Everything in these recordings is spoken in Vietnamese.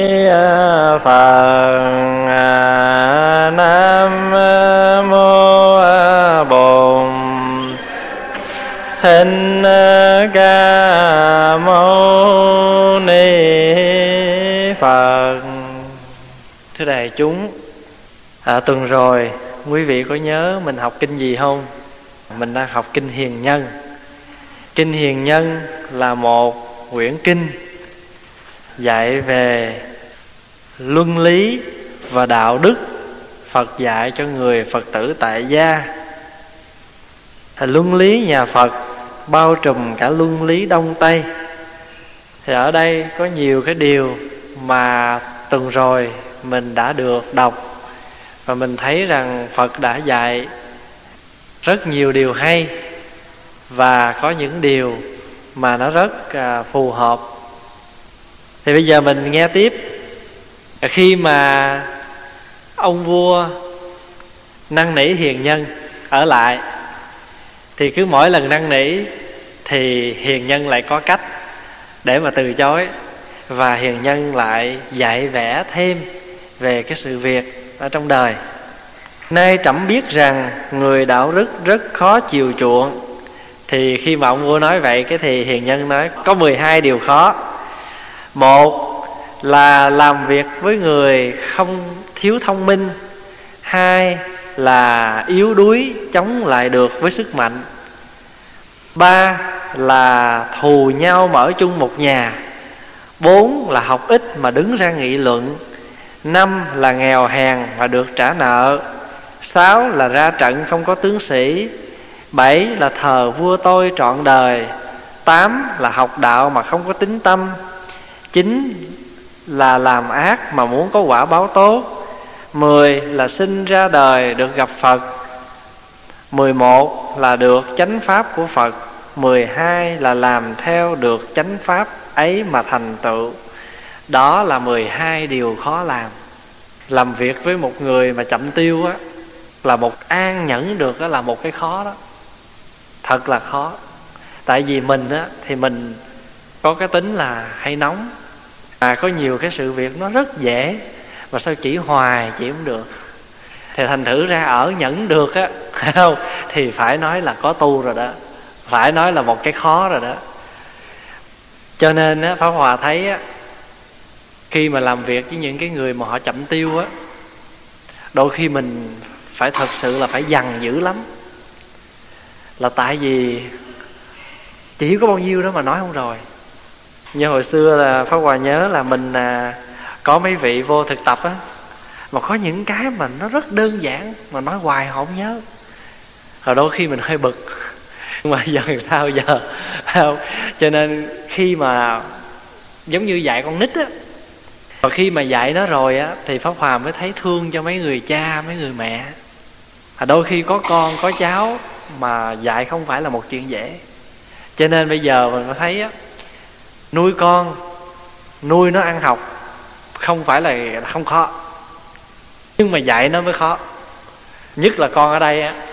Phật. Nam mô Bổn Thích Ca Mâu Ni Phật. Thưa đại chúng, tuần rồi quý vị có nhớ mình học kinh gì không? Mình đang học kinh Hiền Nhân. Kinh Hiền Nhân là một quyển kinh dạy về luân lý và đạo đức Phật dạy cho người Phật tử tại gia. Luân lý nhà Phật bao trùm cả luân lý Đông Tây. Thì ở đây có nhiều cái điều mà tuần rồi mình đã được đọc, và mình thấy rằng Phật đã dạy rất nhiều điều hay, và có những điều mà nó rất phù hợp. Thì bây giờ mình nghe tiếp. Khi mà ông vua năn nỉ hiền nhân ở lại, thì cứ mỗi lần năn nỉ thì hiền nhân lại có cách để mà từ chối, và hiền nhân lại dạy vẽ thêm về cái sự việc ở trong đời. Nay trẫm biết rằng người đạo đức rất khó chiều chuộng. Thì khi mà ông vua nói vậy, cái thì hiền nhân nói có 12 điều khó. Một là làm việc với người không thiếu thông minh. Hai là yếu đuối chống lại được với sức mạnh. Ba là thù nhau mở chung một nhà. Bốn là học ít mà đứng ra nghị luận. Năm là nghèo hèn mà được trả nợ. Sáu là ra trận không có tướng sĩ. Bảy là thờ vua tôi trọn đời. Tám là học đạo mà không có tín tâm. Chín là làm ác mà muốn có quả báo tốt. 10 là sinh ra đời được gặp Phật. 11 là được chánh pháp của Phật. 12 là làm theo được chánh pháp ấy mà thành tựu. Đó là 12 điều khó làm. Làm việc với một người mà chậm tiêu á, là một an nhẫn được á, là một cái khó đó. Thật là khó. Tại vì mình á, thì mình có cái tính là hay nóng. Có nhiều cái sự việc nó rất dễ, mà sao chỉ hoài chỉ không được. Thì thành thử ra ở nhẫn được á, không, thì phải nói là có tu rồi đó, phải nói là một cái khó rồi đó. Cho nên á, Pháp Hòa thấy á, khi mà làm việc với những cái người mà họ chậm tiêu á, đôi khi mình phải thật sự là phải dằn dữ lắm. Là tại vì chỉ có bao nhiêu đó mà nói không rồi. Như hồi xưa là Pháp Hòa nhớ là mình có mấy vị vô thực tập á, mà có những cái mà nó rất đơn giản mà nói hoài họ không nhớ. Rồi đôi khi mình hơi bực, nhưng mà giờ sao giờ không? Cho nên khi mà giống như dạy con nít á, và khi mà dạy nó rồi á, thì Pháp Hòa mới thấy thương cho mấy người cha, mấy người mẹ. Đôi khi có con có cháu mà dạy không phải là một chuyện dễ. Cho nên bây giờ mình mới thấy á, nuôi con, nuôi nó ăn học không phải là không khó, nhưng mà dạy nó mới khó. Nhất là con ở đây á.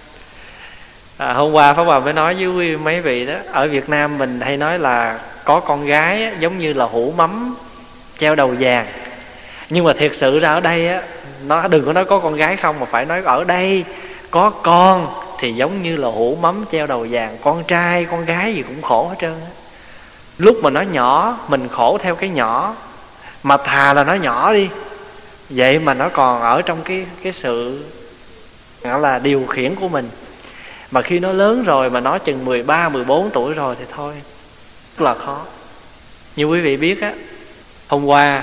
Hôm qua Pháp Hòa mới nói với mấy vị đó, ở Việt Nam mình hay nói là có con gái á, giống như là hũ mắm treo đầu vàng. Nhưng mà thiệt sự ra ở đây á, nó đừng có nói có con gái không, mà phải nói ở đây có con thì giống như là hũ mắm treo đầu vàng. Con trai con gái gì cũng khổ hết trơn á. Lúc mà nó nhỏ mình khổ theo cái nhỏ, mà thà là nó nhỏ đi, vậy mà nó còn ở trong cái sự gọi là điều khiển của mình. Mà khi nó lớn rồi, mà nó chừng 13, 14 tuổi rồi thì thôi, rất là khó. Như quý vị biết á, hôm qua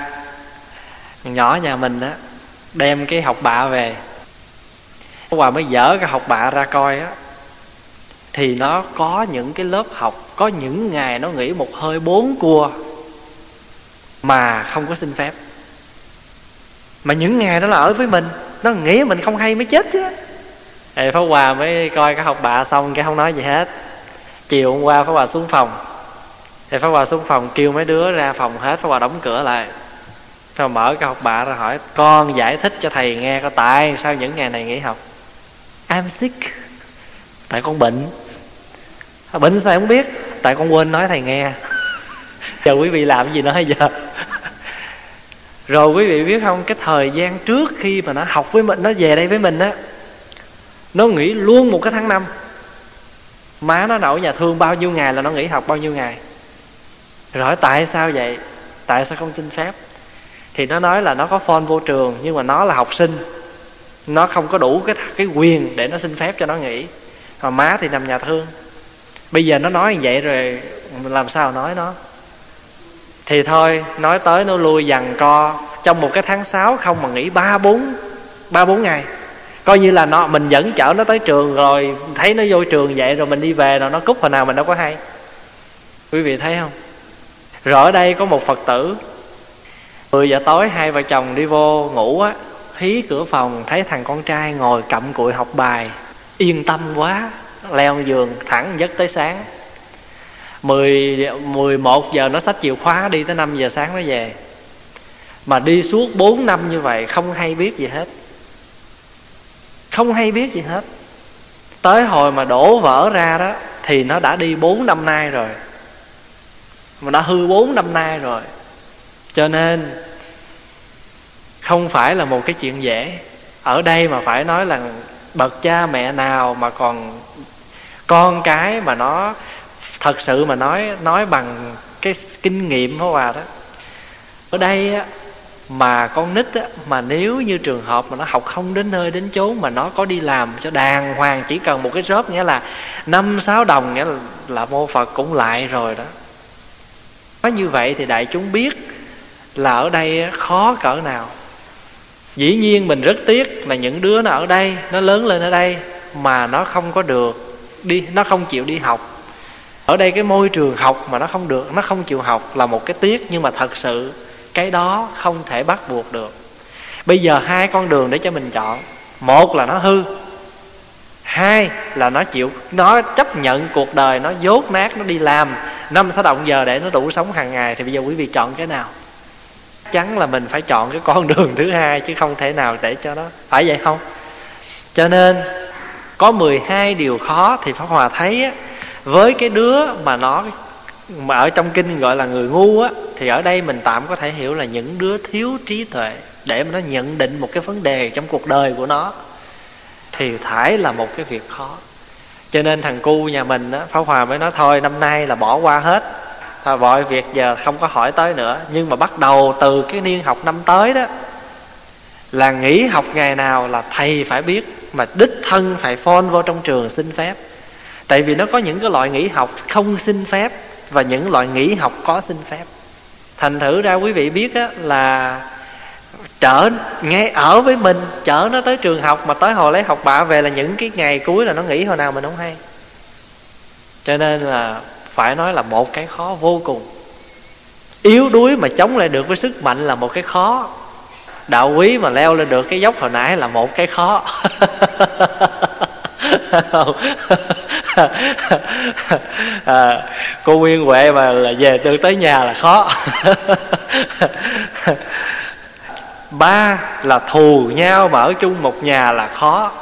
nhỏ nhà mình á đem cái học bạ về, hôm qua mới dở cái học bạ ra coi á, thì nó có những cái lớp học, có những ngày nó nghỉ một hơi 4 cua mà không có xin phép. Mà những ngày đó là ở với mình, nó nghĩ mình không hay mới chết chứ. Pháp Hòa mới coi cái học bạ xong cái không nói gì hết. Chiều hôm qua Pháp Hòa xuống phòng, thì Pháp Hòa xuống phòng kêu mấy đứa ra phòng hết, Pháp Hòa đóng cửa lại. Pháp Hòa mở cái học bạ ra hỏi: con giải thích cho thầy nghe có tại sao những ngày này nghỉ học. I'm sick. Tại con bệnh. Bệnh sao không biết? Tại con quên nói thầy nghe. Giờ quý vị làm cái gì nữa giờ? Rồi quý vị biết không, cái thời gian trước khi mà nó học với mình, nó về đây với mình á, nó nghỉ luôn một cái tháng 5. Má nó ở nhà thương bao nhiêu ngày là nó nghỉ học bao nhiêu ngày. Rồi tại sao vậy? Tại sao không xin phép? Thì nó nói là nó có phone vô trường, nhưng mà nó là học sinh, nó không có đủ cái quyền để nó xin phép cho nó nghỉ. Mà má thì nằm nhà thương. Bây giờ nó nói như vậy rồi làm sao nói nó? Thì thôi, nói tới nó lui giằng co. Trong một cái tháng 6 không mà nghỉ 3-4 ngày. Coi như là mình vẫn chở nó tới trường, rồi thấy nó vô trường vậy rồi mình đi về, rồi nó cúp hồi nào mình đâu có hay. Quý vị thấy không? Rồi ở đây có một Phật tử, 10 giờ tối hai vợ chồng đi vô ngủ á, hí cửa phòng thấy thằng con trai ngồi cặm cụi học bài, yên tâm quá, leo giường thẳng giấc tới sáng. 11 giờ nó xách chìa khóa đi tới 5 giờ sáng nó về. Mà đi suốt 4 năm như vậy không hay biết gì hết. Không hay biết gì hết. Tới hồi mà đổ vỡ ra đó thì nó đã đi 4 năm nay rồi, mà đã hư 4 năm nay rồi. Cho nên không phải là một cái chuyện dễ. Ở đây mà phải nói là bậc cha mẹ nào mà còn con cái mà nó thật sự mà nói bằng cái kinh nghiệm Pháp Hòa đó. Ở đây á, mà con nít á, mà nếu như trường hợp mà nó học không đến nơi đến chốn, mà nó có đi làm cho đàng hoàng, chỉ cần một cái job nghĩa là 5-6 đồng, nghĩa là mô Phật cũng lại rồi đó. Nói như vậy thì đại chúng biết là ở đây khó cỡ nào. Dĩ nhiên mình rất tiếc là những đứa nó ở đây, nó lớn lên ở đây mà nó không có được đi, nó không chịu đi học. Ở đây cái môi trường học mà nó không được, nó không chịu học là một cái tiếc. Nhưng mà thật sự cái đó không thể bắt buộc được. Bây giờ hai con đường để cho mình chọn. Một là nó hư, hai là nó chịu, nó chấp nhận cuộc đời nó dốt nát, nó đi làm 5-6 đồng giờ để nó đủ sống hàng ngày. Thì bây giờ quý vị chọn cái nào? Chắn là mình phải chọn cái con đường thứ hai, chứ không thể nào để cho nó, phải vậy không? Cho nên có 12 điều khó. Thì Pháp Hòa thấy á, với cái đứa mà nó mà ở trong kinh gọi là người ngu á, thì ở đây mình tạm có thể hiểu là những đứa thiếu trí tuệ để mà nó nhận định một cái vấn đề trong cuộc đời của nó, thì thải là một cái việc khó. Cho nên thằng cu nhà mình á, Pháp Hòa mới nói thôi năm nay là bỏ qua hết, thôi mọi việc giờ không có hỏi tới nữa. Nhưng mà bắt đầu từ cái niên học năm tới đó là nghỉ học ngày nào là thầy phải biết, mà đích thân phải phone vô trong trường xin phép. Tại vì nó có những cái loại nghỉ học không xin phép và những loại nghỉ học có xin phép. Thành thử ra quý vị biết á, là chở ngay ở với mình, chở nó tới trường học mà tới hồi lấy học bạ về là những cái ngày cuối là nó nghỉ hồi nào mình không hay. Cho nên là phải nói là một cái khó vô cùng. Yếu đuối mà chống lại được với sức mạnh là một cái khó. Đạo quý mà leo lên được cái dốc hồi nãy là một cái khó. Cô Nguyên Huệ mà là về từ tới nhà là khó. 3 là thù nhau mà ở chung một nhà là khó.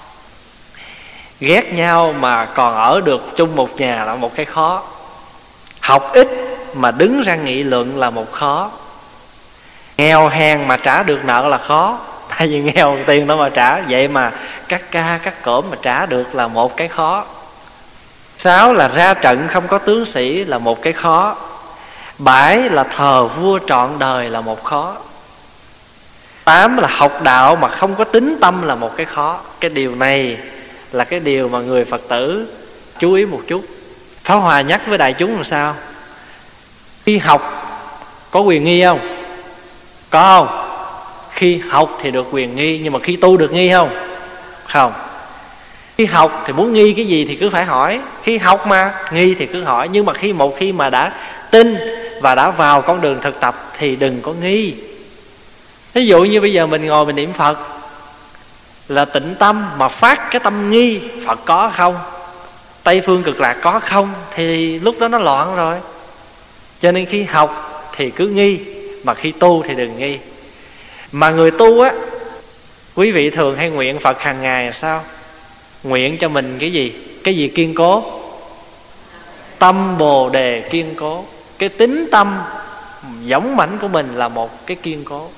Ghét nhau mà còn ở được chung một nhà là một cái khó. Học ít mà đứng ra nghị luận là một khó. Nghèo hèn mà trả được nợ là khó. Tại vì nghèo tiền đâu mà trả, vậy mà cắt ca cắt cổm mà trả được là một cái khó. 6 là ra trận không có tướng sĩ là một cái khó. 7 là thờ vua trọn đời là một khó. 8 là học đạo mà không có tín tâm là một cái khó. Cái điều này là cái điều mà người Phật tử chú ý một chút. Pháp Hòa nhắc với đại chúng là sao? Khi học có quyền nghi không? Có không? Khi học thì được quyền nghi, nhưng mà khi tu được nghi không? Không. Khi học thì muốn nghi cái gì thì cứ phải hỏi. Khi học mà nghi thì cứ hỏi. Nhưng mà một khi mà đã tin và đã vào con đường thực tập thì đừng có nghi. Ví dụ như bây giờ mình ngồi mình niệm Phật là tịnh tâm, mà phát cái tâm nghi Phật có không, Tây Phương Cực Lạc có không, thì lúc đó nó loạn rồi. Cho nên khi học thì cứ nghi, mà khi tu thì đừng nghi. Mà người tu á, quý vị thường hay nguyện Phật hàng ngày là sao? Nguyện cho mình cái gì? Cái gì kiên cố? Tâm Bồ Đề kiên cố. Cái tính tâm dũng mãnh của mình là một cái kiên cố.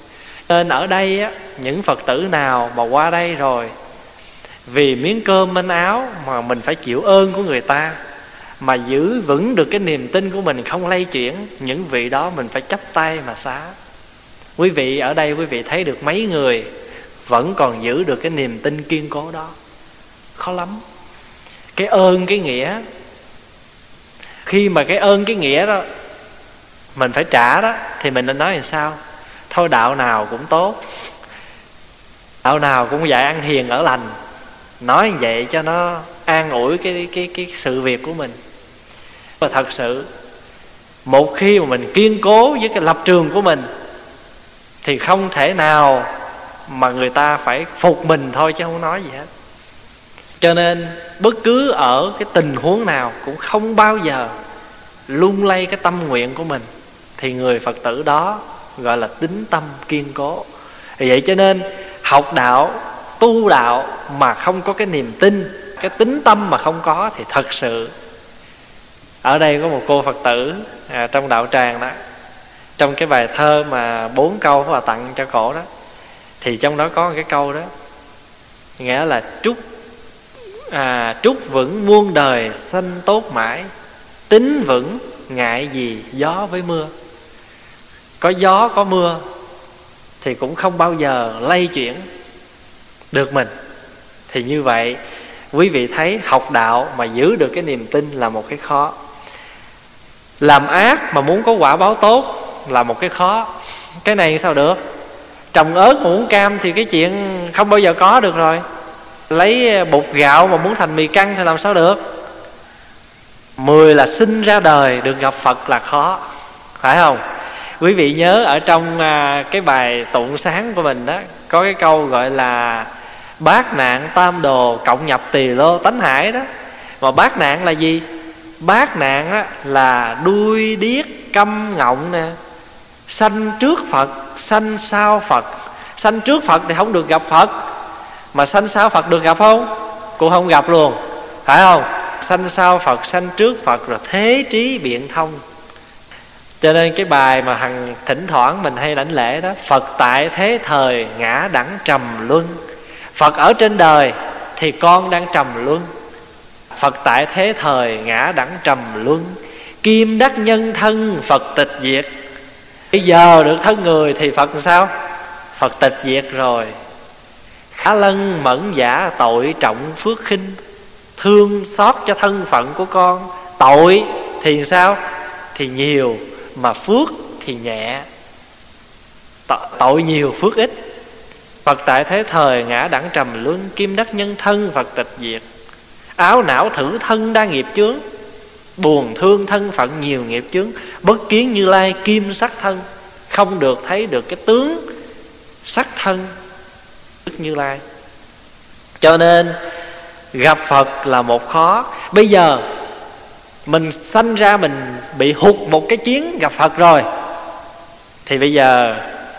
Nên ở đây á, những Phật tử nào mà qua đây rồi vì miếng cơm manh áo mà mình phải chịu ơn của người ta, mà giữ vững được cái niềm tin của mình không lay chuyển, những vị đó mình phải chắp tay mà xá. Quý vị ở đây quý vị thấy được mấy người vẫn còn giữ được cái niềm tin kiên cố đó? Khó lắm. Cái ơn cái nghĩa, khi mà cái ơn cái nghĩa đó mình phải trả đó, thì mình nên nói làm sao? Thôi đạo nào cũng tốt, đạo nào cũng dạy ăn hiền ở lành, nói vậy cho nó an ủi cái sự việc của mình. Và thật sự một khi mà mình kiên cố với cái lập trường của mình thì không thể nào mà người ta phải phục mình thôi chứ không nói gì hết. Cho nên bất cứ ở cái tình huống nào cũng không bao giờ lung lay cái tâm nguyện của mình, thì người Phật tử đó gọi là tín tâm kiên cố. Vì vậy cho nên học đạo, tu đạo mà không có cái niềm tin, cái tín tâm mà không có thì thật sự. Ở đây có một cô Phật tử trong đạo tràng đó, trong cái bài thơ mà 4 câu của bà tặng cho cổ đó, thì trong đó có một cái câu đó, nghĩa là trúc vững muôn đời sanh tốt mãi, tín vững ngại gì gió với mưa. Có gió có mưa thì cũng không bao giờ lay chuyển được mình. Thì như vậy quý vị thấy học đạo mà giữ được cái niềm tin là một cái khó. Làm ác mà muốn có quả báo tốt là một cái khó. Cái này sao được? Trồng ớt mà muốn cam thì cái chuyện không bao giờ có được rồi. Lấy bột gạo mà muốn thành mì căng thì làm sao được? 10 là sinh ra đời được gặp Phật là khó, phải không? Quý vị nhớ ở trong cái bài tụng sáng của mình đó, có cái câu gọi là bát nạn tam đồ cộng nhập tỳ lô tánh hải đó. Mà bát nạn là gì? Bát nạn á, là đuôi điếc câm ngọng nè, sanh trước Phật, sanh sau Phật. Sanh trước Phật thì không được gặp Phật, mà sanh sau Phật được gặp không? Cũng không gặp luôn, phải không? Sanh sau Phật, sanh trước Phật, rồi thế trí biện thông. Cho nên cái bài mà hằng thỉnh thoảng mình hay đảnh lễ đó, Phật tại thế thời ngã đẳng trầm luân. Phật ở trên đời thì con đang trầm luân. Phật tại thế thời ngã đẳng trầm luân, kim đắc nhân thân Phật tịch diệt. Bây giờ được thân người thì Phật làm sao? Phật tịch diệt rồi. Khả lân mẫn giả tội trọng phước khinh, thương xót cho thân phận của con. Tội thì sao? Thì nhiều, mà phước thì nhẹ. Tội nhiều phước ít. Phật tại thế thời ngã đẳng trầm luân, kim đắc nhân thân Phật tịch diệt. Áo não thử thân đa nghiệp chướng, buồn thương thân phận nhiều nghiệp chướng. Bất kiến Như Lai kim sắc thân, không được thấy được cái tướng sắc thân Đức Như Lai. Cho nên gặp Phật là một khó. Bây giờ mình sanh ra mình bị hụt một cái chuyến gặp Phật rồi, thì bây giờ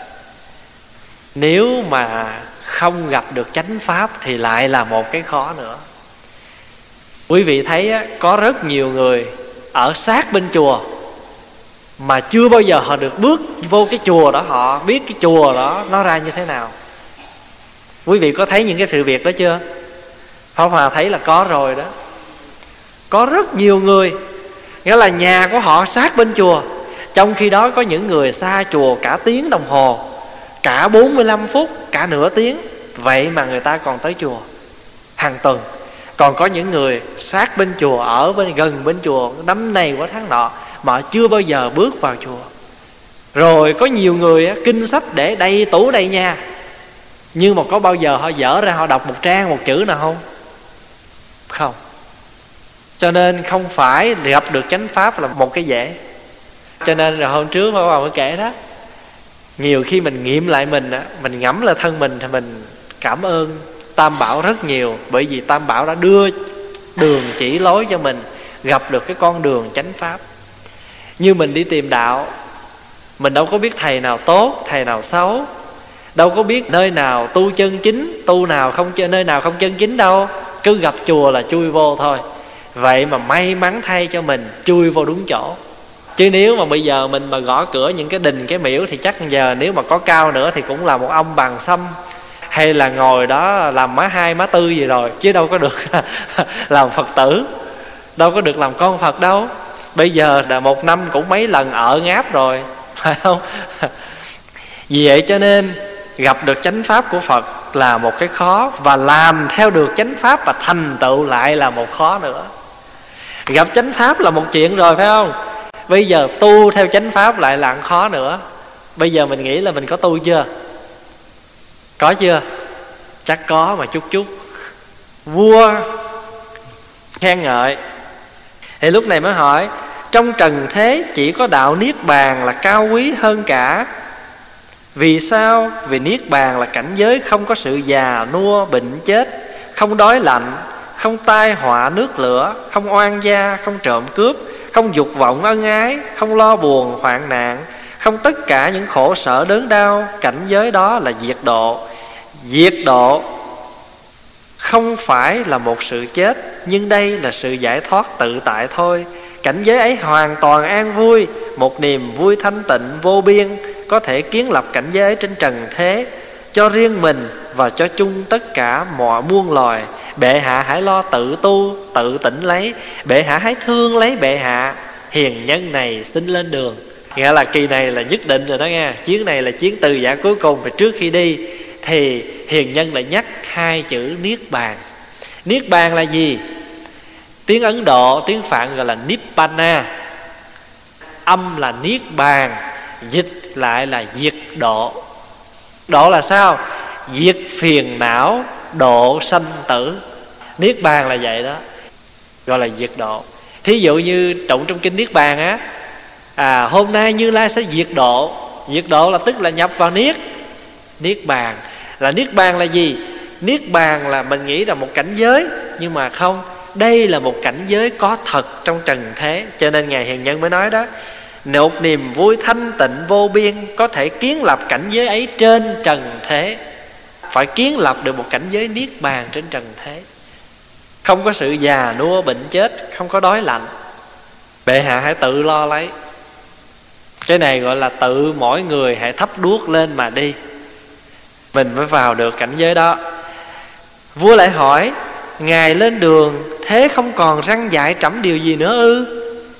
nếu mà không gặp được chánh pháp thì lại là một cái khó nữa. Quý vị thấy á, có rất nhiều người ở sát bên chùa mà chưa bao giờ họ được bước vô cái chùa đó, họ biết cái chùa đó nó ra như thế nào. Quý vị có thấy những cái sự việc đó chưa? Pháp Hòa thấy là có rồi đó. Có rất nhiều người, nghĩa là nhà của họ sát bên chùa, trong khi đó có những người xa chùa cả tiếng đồng hồ, cả 45 phút, cả nửa tiếng. Vậy mà người ta còn tới chùa hàng tuần. Còn có những người sát bên chùa, ở gần bên chùa năm này qua tháng nọ, mà chưa bao giờ bước vào chùa. Rồi có nhiều người kinh sách để đầy tủ đầy nhà, nhưng mà có bao giờ họ dở ra họ đọc một trang một chữ nào không? Không. Cho nên không phải gặp được chánh pháp là một cái dễ. Cho nên rồi hôm trước Pháp Hòa mới kể đó, nhiều khi mình nghiệm lại mình ngẫm lại thân mình thì mình cảm ơn Tam Bảo rất nhiều. Bởi vì Tam Bảo đã đưa đường chỉ lối cho mình gặp được cái con đường chánh pháp. Như mình đi tìm đạo, mình đâu có biết thầy nào tốt, thầy nào xấu, đâu có biết nơi nào tu chân chính, tu nào không, nơi nào không chân chính đâu. Cứ gặp chùa là chui vô thôi. Vậy mà may mắn thay cho mình chui vô đúng chỗ, Chứ nếu mà bây giờ mình mà gõ cửa những cái đình cái miễu thì chắc giờ nếu mà có cao nữa thì cũng là một ông bằng xăm, hay là ngồi đó làm má hai má tư gì rồi, chứ đâu có được làm Phật tử, đâu có được làm con Phật đâu. Bây giờ là một năm cũng mấy lần ngáp rồi, phải không? Vì vậy cho nên gặp được chánh pháp của Phật là một cái khó, và làm theo được chánh pháp và thành tựu lại là một khó nữa. Gặp chánh pháp là một chuyện rồi, phải không? Bây giờ tu theo chánh pháp lại là khó nữa. Bây giờ mình nghĩ là mình có tu chưa? Có chưa? Chắc có mà chút chút. Vua khen ngợi. Thì lúc này mới hỏi, trong trần thế chỉ có đạo Niết Bàn là cao quý hơn cả. Vì sao? Vì Niết Bàn là cảnh giới không có sự già nua bệnh chết, không đói lạnh, không tai họa nước lửa, không oan gia, không trộm cướp, không dục vọng ân ái, không lo buồn hoạn nạn, không tất cả những khổ sở đớn đau. Cảnh giới đó là diệt độ. Diệt độ không phải là một sự chết, nhưng đây là sự giải thoát tự tại thôi. Cảnh giới ấy hoàn toàn an vui, một niềm vui thanh tịnh vô biên, có thể kiến lập cảnh giới ấy trên trần thế, cho riêng mình và cho chung tất cả mọi muôn loài. Bệ hạ hãy lo tự tu, tự tỉnh lấy. Bệ hạ hãy thương lấy bệ hạ. Hiền nhân này xin lên đường. Nghĩa là kỳ này là nhất định rồi đó nghe. Chuyến này là chuyến từ giã cuối cùng. Và trước khi đi thì hiền nhân lại nhắc hai chữ Niết Bàn. Niết Bàn là gì? Tiếng Ấn Độ, tiếng Phạn gọi là Nibbana. Âm là Niết Bàn, dịch lại là diệt độ. Độ là sao? Diệt phiền não, độ sanh tử. Niết Bàn là vậy đó, gọi là diệt độ. Thí dụ như tụng trong kinh Niết Bàn á, hôm nay Như Lai sẽ diệt độ. Diệt độ là tức là nhập vào Niết. Niết Bàn là Niết Bàn là gì? Niết Bàn là mình nghĩ là một cảnh giới, nhưng mà không, đây là một cảnh giới có thật trong trần thế. Cho nên Ngài Hiền Nhân mới nói đó, một niềm vui thanh tịnh vô biên, có thể kiến lập cảnh giới ấy trên trần thế. Phải kiến lập được một cảnh giới Niết Bàn trên trần thế, không có sự già nua bệnh chết, không có đói lạnh. Bệ hạ hãy tự lo lấy. Cái này gọi là tự mỗi người hãy thắp đuốc lên mà đi, mình mới vào được cảnh giới đó. Vua lại hỏi, Ngài lên đường thế không còn răn dạy trẫm điều gì nữa ư?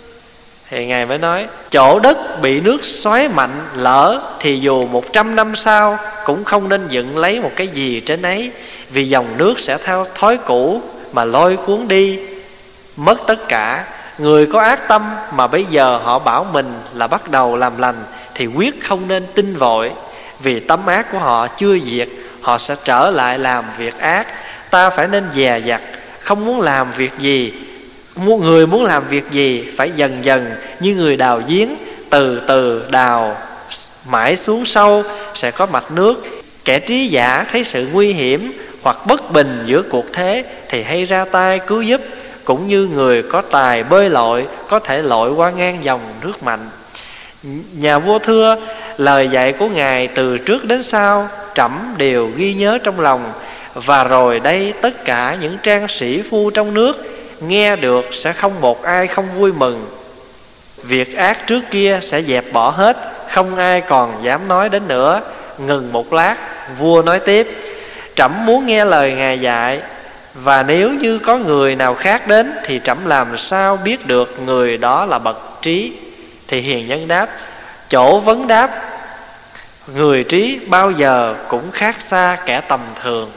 Thì Ngài mới nói, chỗ đất bị nước xoáy mạnh lỡ thì dù 100 năm sau cũng không nên dựng lấy một cái gì trên ấy, vì dòng nước sẽ theo thói cũ mà lôi cuốn đi mất tất cả. Người có ác tâm mà bây giờ họ bảo mình là bắt đầu làm lành thì quyết không nên tin vội, vì tâm ác của họ chưa diệt, họ sẽ trở lại làm việc ác. Ta phải nên dè dặt, không muốn làm việc gì. Người muốn làm việc gì phải dần dần như người đào giếng, từ từ đào mãi xuống sâu sẽ có mạch nước. Kẻ trí giả thấy sự nguy hiểm hoặc bất bình giữa cuộc thế thì hay ra tay cứu giúp, cũng như người có tài bơi lội có thể lội qua ngang dòng nước mạnh. Nhà vua thưa, lời dạy của Ngài từ trước đến sau trẫm đều ghi nhớ trong lòng, và rồi đây tất cả những trang sĩ phu trong nước nghe được sẽ không một ai không vui mừng. Việc ác trước kia sẽ dẹp bỏ hết, không ai còn dám nói đến nữa. Ngừng một lát, vua nói tiếp, trẫm muốn nghe lời Ngài dạy, và nếu như có người nào khác đến thì trẫm làm sao biết được người đó là bậc trí? Thì hiền nhân đáp, chỗ vấn đáp, người trí bao giờ cũng khác xa kẻ tầm thường.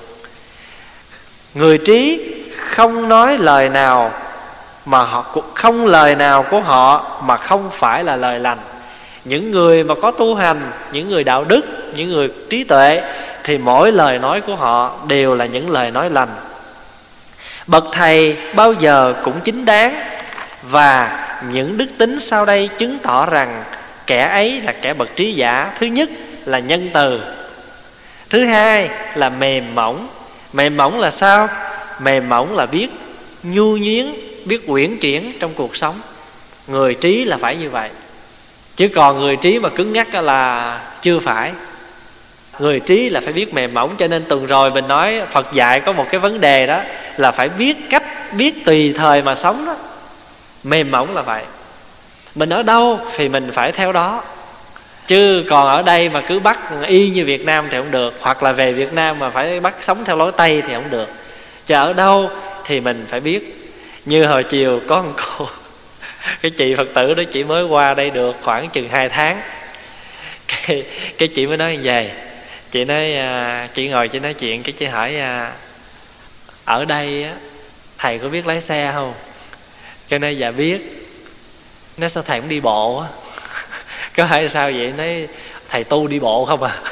Người trí không nói lời nào mà không lời nào của họ mà không phải là lời lành. Những người mà có tu hành, những người đạo đức, những người trí tuệ thì mỗi lời nói của họ đều là những lời nói lành. Bậc thầy bao giờ cũng chính đáng, và những đức tính sau đây chứng tỏ rằng kẻ ấy là kẻ bậc trí giả. Thứ nhất là nhân từ, thứ hai là mềm mỏng. Mềm mỏng là sao? Mềm mỏng là biết nhu nhuyến, biết uyển chuyển trong cuộc sống. Người trí là phải như vậy, chứ còn người trí mà cứng nhắc là chưa phải. Người trí là phải biết mềm mỏng. Cho nên tuần rồi mình nói Phật dạy có một cái vấn đề đó là phải biết cách, biết tùy thời mà sống đó. Mềm mỏng là vậy. Mình ở đâu thì mình phải theo đó. Chứ còn ở đây mà cứ bắt y như Việt Nam thì không được, hoặc là về Việt Nam mà phải bắt sống theo lối Tây thì không được. Chứ ở đâu thì mình phải biết. Như hồi chiều có một cô cái chị Phật tử đó, chị mới qua đây được khoảng chừng 2 tháng. Cái chị mới nói như vậy. Chị nói chị ngồi chị nói chuyện, cái chị hỏi ở đây á, thầy có biết lái xe không? Cho nên dạ biết. Nói sao thầy cũng đi bộ á? Có hỏi sao vậy? Nói thầy tu đi bộ không à?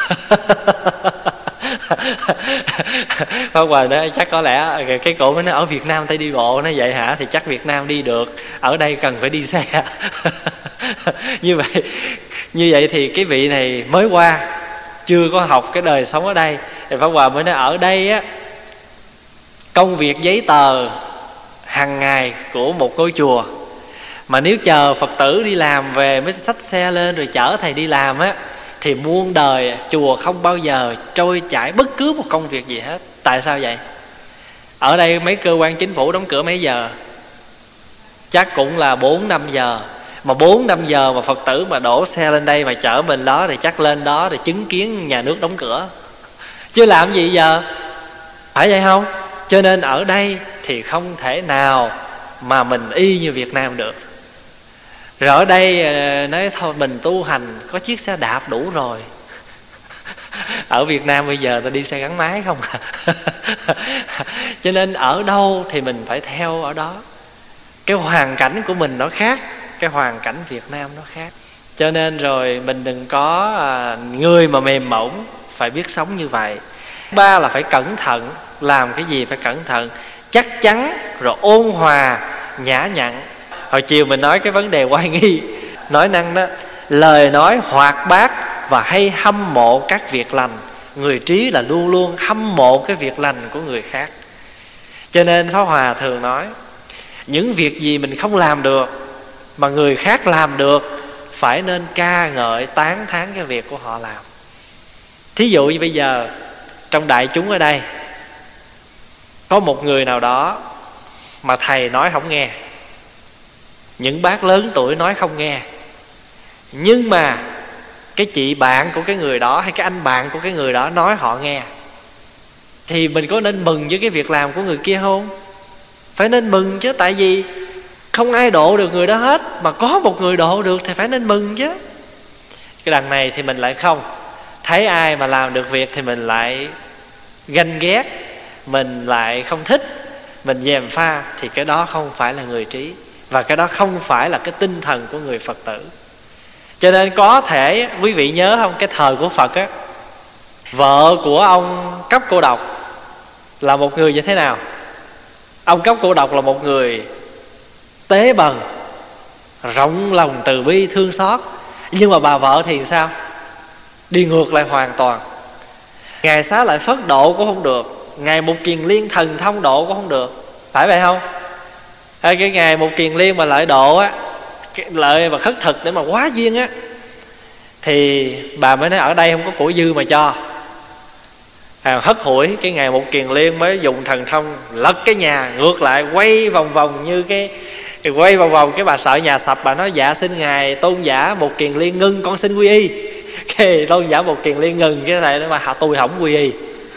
Pháp Hòa nói chắc có lẽ cái cổ mới nói ở Việt Nam thấy đi bộ. Nói vậy hả? Thì chắc Việt Nam đi được, ở đây cần phải đi xe. Như vậy thì cái vị này mới qua, chưa có học cái đời sống ở đây. Thì Pháp Hòa mới nói ở đây á, công việc giấy tờ hàng ngày của một ngôi chùa, mà nếu chờ Phật tử đi làm về mới xách xe lên rồi chở thầy đi làm á, thì muôn đời chùa không bao giờ trôi chảy bất cứ một công việc gì hết. Tại sao vậy? Ở đây mấy cơ quan chính phủ đóng cửa mấy giờ? Chắc cũng là 4-5 giờ. Mà 4-5 giờ mà Phật tử mà đổ xe lên đây mà chở mình đó, thì chắc lên đó để chứng kiến nhà nước đóng cửa. Chứ làm gì giờ? Phải vậy không? Cho nên ở đây thì không thể nào mà mình y như Việt Nam được. Rồi ở đây nói thôi mình tu hành có chiếc xe đạp đủ rồi. Ở Việt Nam bây giờ ta đi xe gắn máy không à. Cho nên ở đâu thì mình phải theo ở đó. Cái hoàn cảnh của mình nó khác, cái hoàn cảnh Việt Nam nó khác. Cho nên rồi mình đừng có người mà mềm mỏng, phải biết sống như vậy. 3 là phải cẩn thận. Làm cái gì phải cẩn thận, chắc chắn, rồi ôn hòa, nhã nhặn. Hồi chiều mình nói cái vấn đề oai nghi, nói năng đó, lời nói hoạt bát và hay hâm mộ các việc lành. Người trí là luôn luôn hâm mộ cái việc lành của người khác. Cho nên Pháp Hòa thường nói, những việc gì mình không làm được mà người khác làm được, phải nên ca ngợi tán thán cái việc của họ làm. Thí dụ như bây giờ trong đại chúng ở đây có một người nào đó mà thầy nói không nghe, những bác lớn tuổi nói không nghe, nhưng mà cái chị bạn của cái người đó hay cái anh bạn của cái người đó nói họ nghe, thì mình có nên mừng với cái việc làm của người kia không? Phải nên mừng chứ. Tại vì không ai độ được người đó hết, mà có một người độ được thì phải nên mừng chứ. Cái đằng này thì mình lại không. Thấy ai mà làm được việc thì mình lại ganh ghét, mình lại không thích, mình gièm pha. Thì cái đó không phải là người trí, và cái đó không phải là cái tinh thần của người Phật tử. Cho nên có thể quý vị nhớ không, cái thời của Phật á, vợ của ông Cấp Cô Độc là một người như thế nào? Ông Cấp Cô Độc là một người tế bần, rộng lòng từ bi thương xót. Nhưng mà bà vợ thì sao? Đi ngược lại hoàn toàn. Ngài Xá Lợi Phất độ cũng không được, Ngài Mục Kiền Liên thần thông độ cũng không được. Phải vậy không? Cái Ngài Mục Kiền Liên mà lợi độ á, cái lợi mà khất thực để mà quá duyên á, thì bà mới nói ở đây không có của dư mà cho. Hất hủi, cái Ngài Mục Kiền Liên mới dùng thần thông lật cái nhà ngược lại, quay vòng vòng như cái quay vòng vòng. Cái bà sợ nhà sập, bà nói dạ xin Ngài tôn giả Mục Kiền Liên ngưng, con xin quy y. Cái tôn giả Mục Kiền Liên ngừng, cái này nó mà tôi không quy y.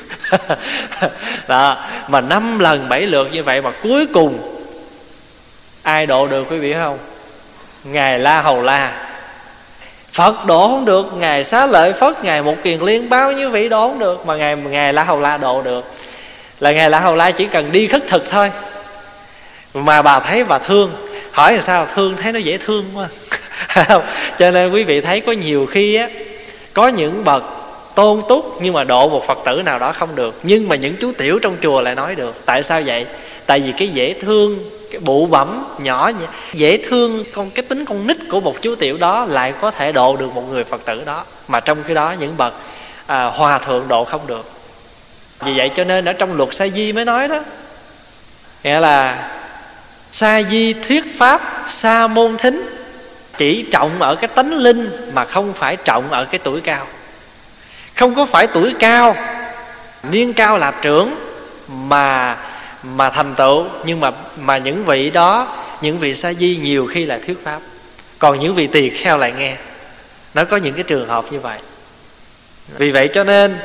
Đó, mà 5 lần 7 lượt như vậy mà cuối cùng ai độ được quý vị không? Ngài La Hầu La. Phật độ không được, Ngài Xá Lợi Phất, Ngài Mục Kiền Liên, bao nhiêu vị độ không được, mà Ngài La Hầu La độ được. Là Ngài La Hầu La chỉ cần đi khất thực thôi mà bà thấy bà thương. Hỏi làm sao? Thương thấy nó dễ thương quá. Cho nên quý vị thấy có nhiều khi á, có những bậc tôn túc nhưng mà độ một Phật tử nào đó không được, nhưng mà những chú tiểu trong chùa lại nói được. Tại sao vậy? Tại vì cái dễ thương, cái bụ bẩm nhỏ dễ thương, cái tính con nít của một chú tiểu đó lại có thể độ được một người Phật tử đó, mà trong cái đó những bậc hòa thượng độ không được. Vì vậy cho nên ở trong luật Sa Di mới nói đó, nghĩa là Sa Di thuyết pháp sa môn thính, chỉ trọng ở cái tánh linh mà không phải trọng ở cái tuổi cao. Không có phải tuổi cao, niên cao lạp trưởng mà thành tựu, nhưng mà những vị đó, những vị Sa Di nhiều khi là thuyết pháp. còn những vị tỳ kheo lại nghe. Nó có những cái trường hợp như vậy. Vì vậy cho nên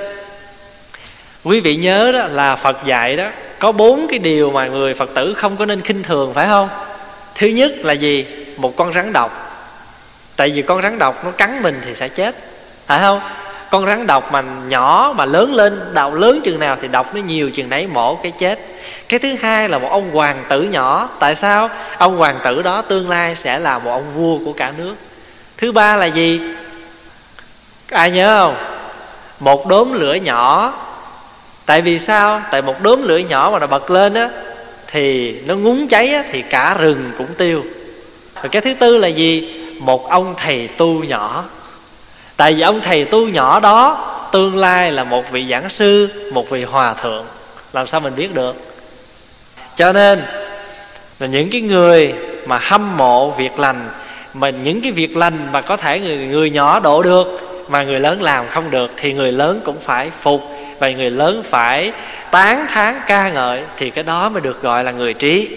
quý vị nhớ đó là Phật dạy đó, có 4 cái điều mà người Phật tử không có nên khinh thường, phải không? Thứ nhất là gì? Một con rắn độc. Tại vì con rắn độc nó cắn mình thì sẽ chết, phải không? Con rắn độc mà nhỏ mà lớn lên, đầu lớn chừng nào thì độc nó nhiều chừng đấy, mổ cái chết. Cái thứ hai là một ông hoàng tử nhỏ. Tại sao? Ông hoàng tử đó tương lai sẽ là một ông vua của cả nước. Thứ ba là gì? Ai nhớ không? Một đốm lửa nhỏ. Tại vì sao? Tại một đốm lửa nhỏ mà nó bật lên á, thì nó ngúng cháy á, thì cả rừng cũng tiêu. Rồi cái thứ tư là gì? Một ông thầy tu nhỏ. Tại vì ông thầy tu nhỏ đó tương lai là một vị giảng sư, một vị hòa thượng. Làm sao mình biết được? Cho nên là những cái người mà hâm mộ việc lành, mà những cái việc lành mà có thể người nhỏ độ được mà người lớn làm không được, thì người lớn cũng phải phục, và người lớn phải tán thán ca ngợi, thì cái đó mới được gọi là người trí.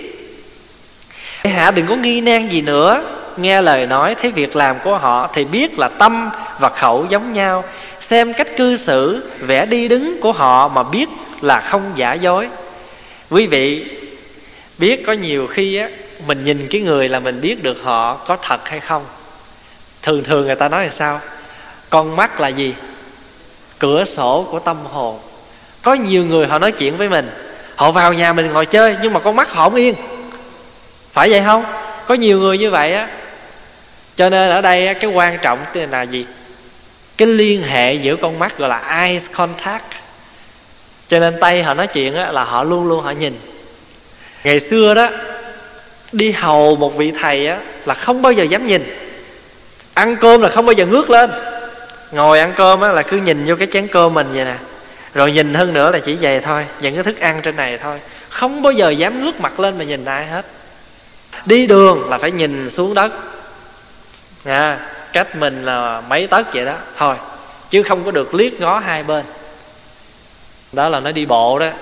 Hạ đừng có nghi nan gì nữa, nghe lời nói thấy việc làm của họ thì biết là tâm và khẩu giống nhau, xem cách cư xử, vẻ đi đứng của họ mà biết là không giả dối. Quý vị biết có nhiều khi á, mình nhìn cái người là mình biết được họ có thật hay không. Thường thường người ta nói là sao? Con mắt là gì? Cửa sổ của tâm hồn. Có nhiều người họ nói chuyện với mình, họ vào nhà mình ngồi chơi, nhưng mà con mắt họ không yên. Phải vậy không? Có nhiều người như vậy á. Cho nên ở đây cái quan trọng là gì? Cái liên hệ giữa con mắt gọi là eye contact. Cho nên tay họ nói chuyện á, là họ luôn luôn họ nhìn. Ngày xưa đó, đi hầu một vị thầy á, là không bao giờ dám nhìn. Ăn cơm là không bao giờ ngước lên. Ngồi ăn cơm á, là cứ nhìn vô cái chén cơm mình vậy nè. Rồi nhìn hơn nữa là chỉ vậy thôi, những cái thức ăn trên này thôi. Không bao giờ dám ngước mặt lên mà nhìn ai hết. Đi đường là phải nhìn xuống đất, cách mình là mấy tấc vậy đó thôi, chứ không có được liếc ngó hai bên. Đó là nó đi bộ đó.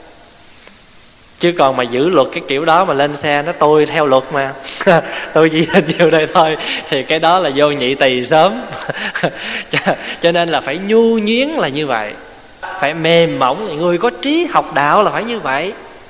Chứ còn mà giữ luật cái kiểu đó mà lên xe, nó tôi theo luật mà tôi chỉ hình nhiều đây thôi, thì cái đó là vô nhị tỳ sớm. Cho nên là phải nhu nhuyến là như vậy, phải mềm mỏng. Người có trí học đạo là phải như vậy,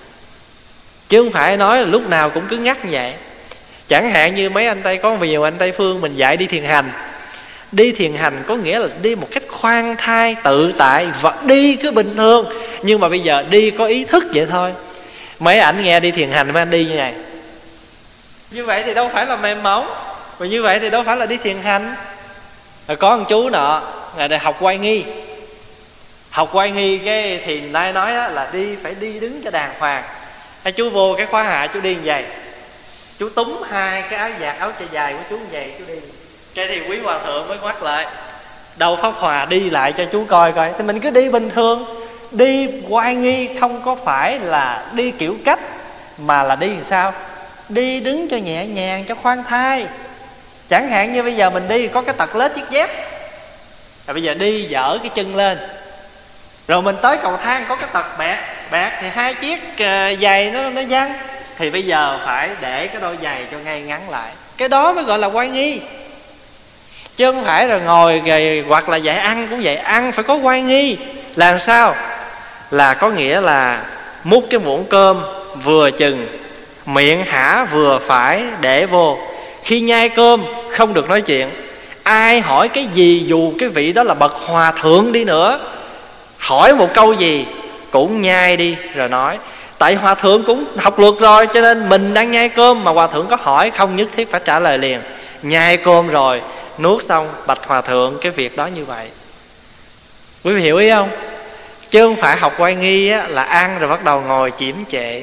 chứ không phải nói là lúc nào cũng cứ ngắt như vậy. Chẳng hạn như mấy anh Tây, có nhiều anh Tây phương mình dạy đi thiền hành. Đi thiền hành có nghĩa là đi một cách khoan thai, tự tại, và đi cứ bình thường. Nhưng mà bây giờ đi có ý thức vậy thôi. Mấy ảnh nghe đi thiền hành mấy anh đi như này. Như vậy thì đâu phải là mềm mỏng, và như vậy thì đâu phải là đi thiền hành. Rồi có một chú nọ, ngày đây học Oai Nghi. Học Oai Nghi cái thì nay nói là phải đi đứng cho đàng hoàng. Hay chú vô cái khóa hạ, chú đi như vậy, chú túm hai cái áo vạt, áo chai dài của chú như vậy, chú đi. Cái thì quý hòa thượng mới ngoắt lại, đầu Pháp Hòa đi lại cho chú coi coi. Thì mình cứ đi bình thường. Đi Oai Nghi không có phải là đi kiểu cách, mà là đi làm sao? Đi đứng cho nhẹ nhàng, cho khoan thai. Chẳng hạn như bây giờ mình đi có cái tật lết chiếc dép, rồi bây giờ đi dở cái chân lên, rồi mình tới cầu thang có cái tật bẹt thì hai chiếc giày nó văng, thì bây giờ phải để cái đôi giày cho ngay ngắn lại. Cái đó mới gọi là Oai Nghi, chứ không phải là ngồi gầy. Hoặc là dạy ăn cũng vậy, ăn phải có Oai Nghi. Làm sao? Là có nghĩa là múc cái muỗng cơm vừa chừng, miệng hả vừa phải để vô. Khi nhai cơm không được nói chuyện. Ai hỏi cái gì, dù cái vị đó là bậc hòa thượng đi nữa, hỏi một câu gì cũng nhai đi rồi nói. Tại hòa thượng cũng học luật rồi, cho nên mình đang nhai cơm mà hòa thượng có hỏi không nhất thiết phải trả lời liền. Nhai cơm rồi nuốt xong bạch hòa thượng cái việc đó như vậy. Quý vị hiểu ý không? Chứ không phải học Oai Nghi á, là ăn rồi bắt đầu ngồi chiếm trệ.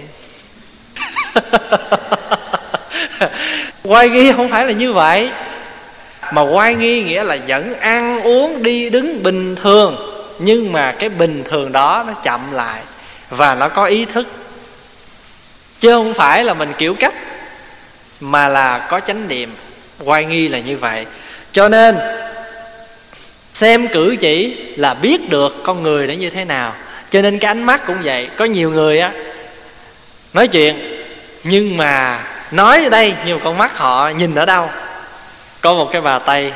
Oai Nghi không phải là như vậy. Mà Oai Nghi nghĩa là vẫn ăn uống đi đứng bình thường, nhưng mà cái bình thường đó nó chậm lại và nó có ý thức. Chứ không phải là mình kiểu cách, mà là có chánh niệm. Oai Nghi là như vậy. Cho nên xem cử chỉ là biết được con người nó như thế nào. Cho nên cái ánh mắt cũng vậy. Có nhiều người á nói chuyện, nhưng mà nói ở đây, nhưng mà con mắt họ nhìn ở đâu? Có một cái bà Tây,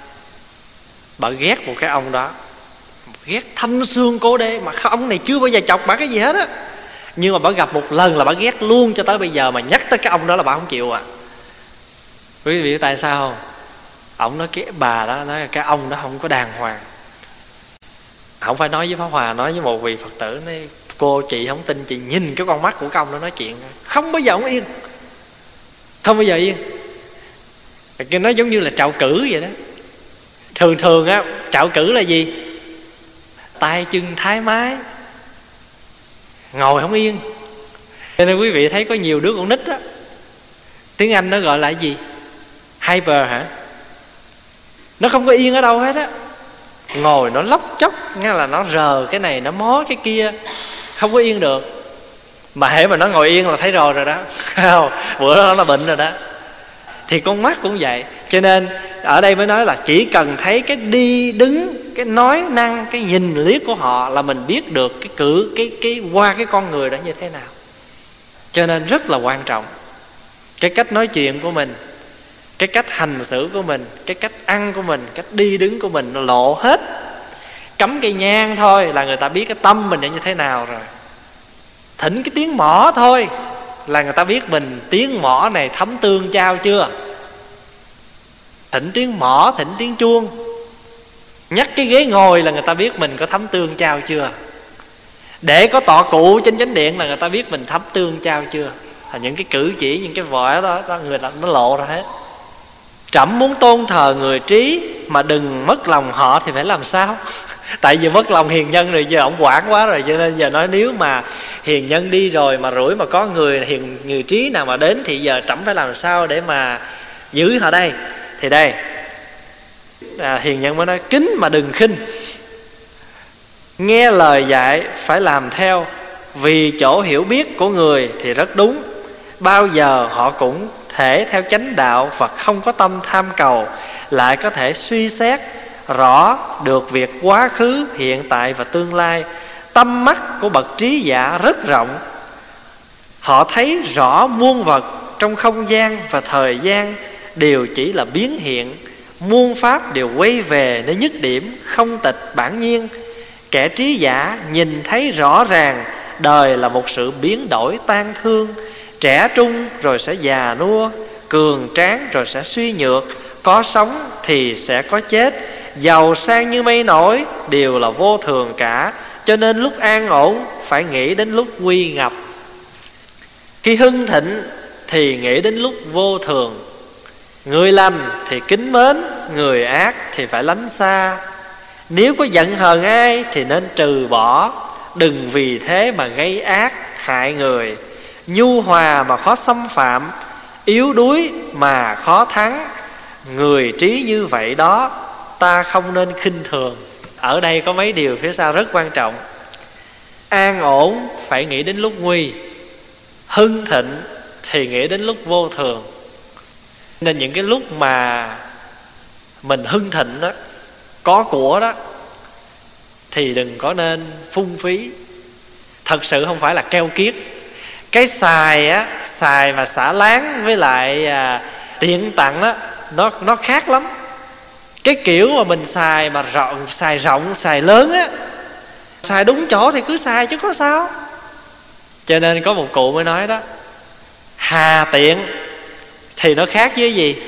bà ghét một cái ông đó, ghét thâm xương cố đế, mà ông này chưa bao giờ chọc bà cái gì hết á. Nhưng mà bà gặp một lần là bà ghét luôn, cho tới bây giờ mà nhắc tới cái ông đó là bà không chịu à. Quý vị biết tại sao không? Ông nói cái bà đó, nói cái ông đó không có đàng hoàng. Không phải nói với Pháp Hòa, nói với một vị Phật tử, nói cô chị không tin, chị nhìn cái con mắt của cái ông đó nói chuyện không bao giờ ông yên, không bao giờ yên. Cái nó giống như là trạo cử vậy đó. Thường thường á, trạo cử là gì? Tay chân thái mái, ngồi không yên. Cho nên quý vị thấy có nhiều đứa con nít á, tiếng Anh nó gọi là cái gì? Hyper hả? Nó không có yên ở đâu hết á. Ngồi nó lóc chóc, nghe là nó rờ cái này, nó mó cái kia, không có yên được. Mà hễ mà nó ngồi yên là thấy rồi đó. Bữa đó nó bệnh rồi đó. Thì con mắt cũng vậy. Cho nên ở đây mới nói là chỉ cần thấy cái đi đứng, cái nói năng, cái nhìn liếc của họ là mình biết được cái cử cái qua cái con người đó như thế nào. Cho nên rất là quan trọng. Cái cách nói chuyện của mình, cái cách hành xử của mình, cái cách ăn của mình, cách đi đứng của mình nó lộ hết. Cắm cây nhang thôi là người ta biết cái tâm mình như thế nào rồi. Thỉnh cái tiếng mõ thôi là người ta biết mình tiếng mõ này thấm tương trao chưa. Thỉnh tiếng mõ, thỉnh tiếng chuông, nhắc cái ghế ngồi là người ta biết mình có thấm tương trao chưa. Để có tọa cụ trên chánh điện là người ta biết mình thấm tương trao chưa. Những cái cử chỉ, những cái vở đó người ta nó lộ ra hết. Trẫm muốn tôn thờ người trí mà đừng mất lòng họ thì phải làm sao? Tại vì mất lòng hiền nhân rồi, giờ ông quản quá rồi, cho nên giờ nói nếu mà hiền nhân đi rồi mà rủi mà có người trí nào mà đến thì giờ trẫm phải làm sao để mà giữ họ đây. Thì đây hiền nhân mới nói kính mà đừng khinh, nghe lời dạy phải làm theo, vì chỗ hiểu biết của người thì rất đúng. Bao giờ họ cũng thể theo chánh đạo và không có tâm tham cầu, lại có thể suy xét rõ được việc quá khứ, hiện tại và tương lai. Tâm mắt của bậc trí giả rất rộng, họ thấy rõ muôn vật trong không gian và thời gian đều chỉ là biến hiện, muôn pháp đều quay về nơi nhất điểm không tịch bản nhiên. Kẻ trí giả nhìn thấy rõ ràng đời là một sự biến đổi tan thương, trẻ trung rồi sẽ già nua, cường tráng rồi sẽ suy nhược, có sống thì sẽ có chết, giàu sang như mây nổi đều là vô thường cả. Cho nên lúc an ổn phải nghĩ đến lúc nguy ngập, khi hưng thịnh thì nghĩ đến lúc vô thường. Người lành thì kính mến, người ác thì phải lánh xa. Nếu có giận hờn ai thì nên trừ bỏ, đừng vì thế mà gây ác hại người. Nhu hòa mà khó xâm phạm, yếu đuối mà khó thắng. Người trí như vậy đó ta không nên khinh thường. Ở đây có mấy điều phía sau rất quan trọng. An ổn phải nghĩ đến lúc nguy, hưng thịnh thì nghĩ đến lúc vô thường. Nên những cái lúc mà mình hưng thịnh đó, có của đó, thì đừng có nên phung phí. Thật sự không phải là keo kiết. Cái xài á, xài mà xả láng với lại tiện tặng á, nó khác lắm. Cái kiểu mà mình xài mà xài rộng, xài lớn á, xài đúng chỗ thì cứ xài chứ có sao. Cho nên có một cụ mới nói đó, hà tiện thì nó khác với gì?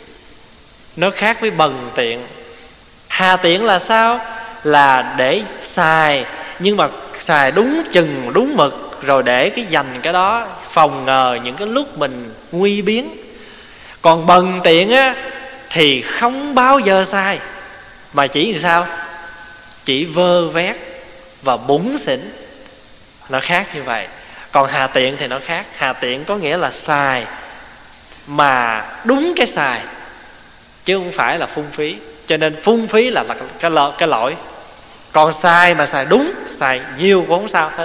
Nó khác với bần tiện. Hà tiện là sao? Là để xài, nhưng mà xài đúng chừng đúng mực, rồi để cái dành cái đó phòng ngờ những cái lúc mình nguy biến. Còn bần tiện á thì không bao giờ sai, mà chỉ làm sao? Chỉ vơ vét và bủn xỉn. Nó khác như vậy. Còn hà tiện thì nó khác. Hà tiện có nghĩa là xài mà đúng cái xài, chứ không phải là phung phí. Cho nên phung phí là cái lỗi. Còn xài mà xài đúng, xài nhiều cũng không sao hết.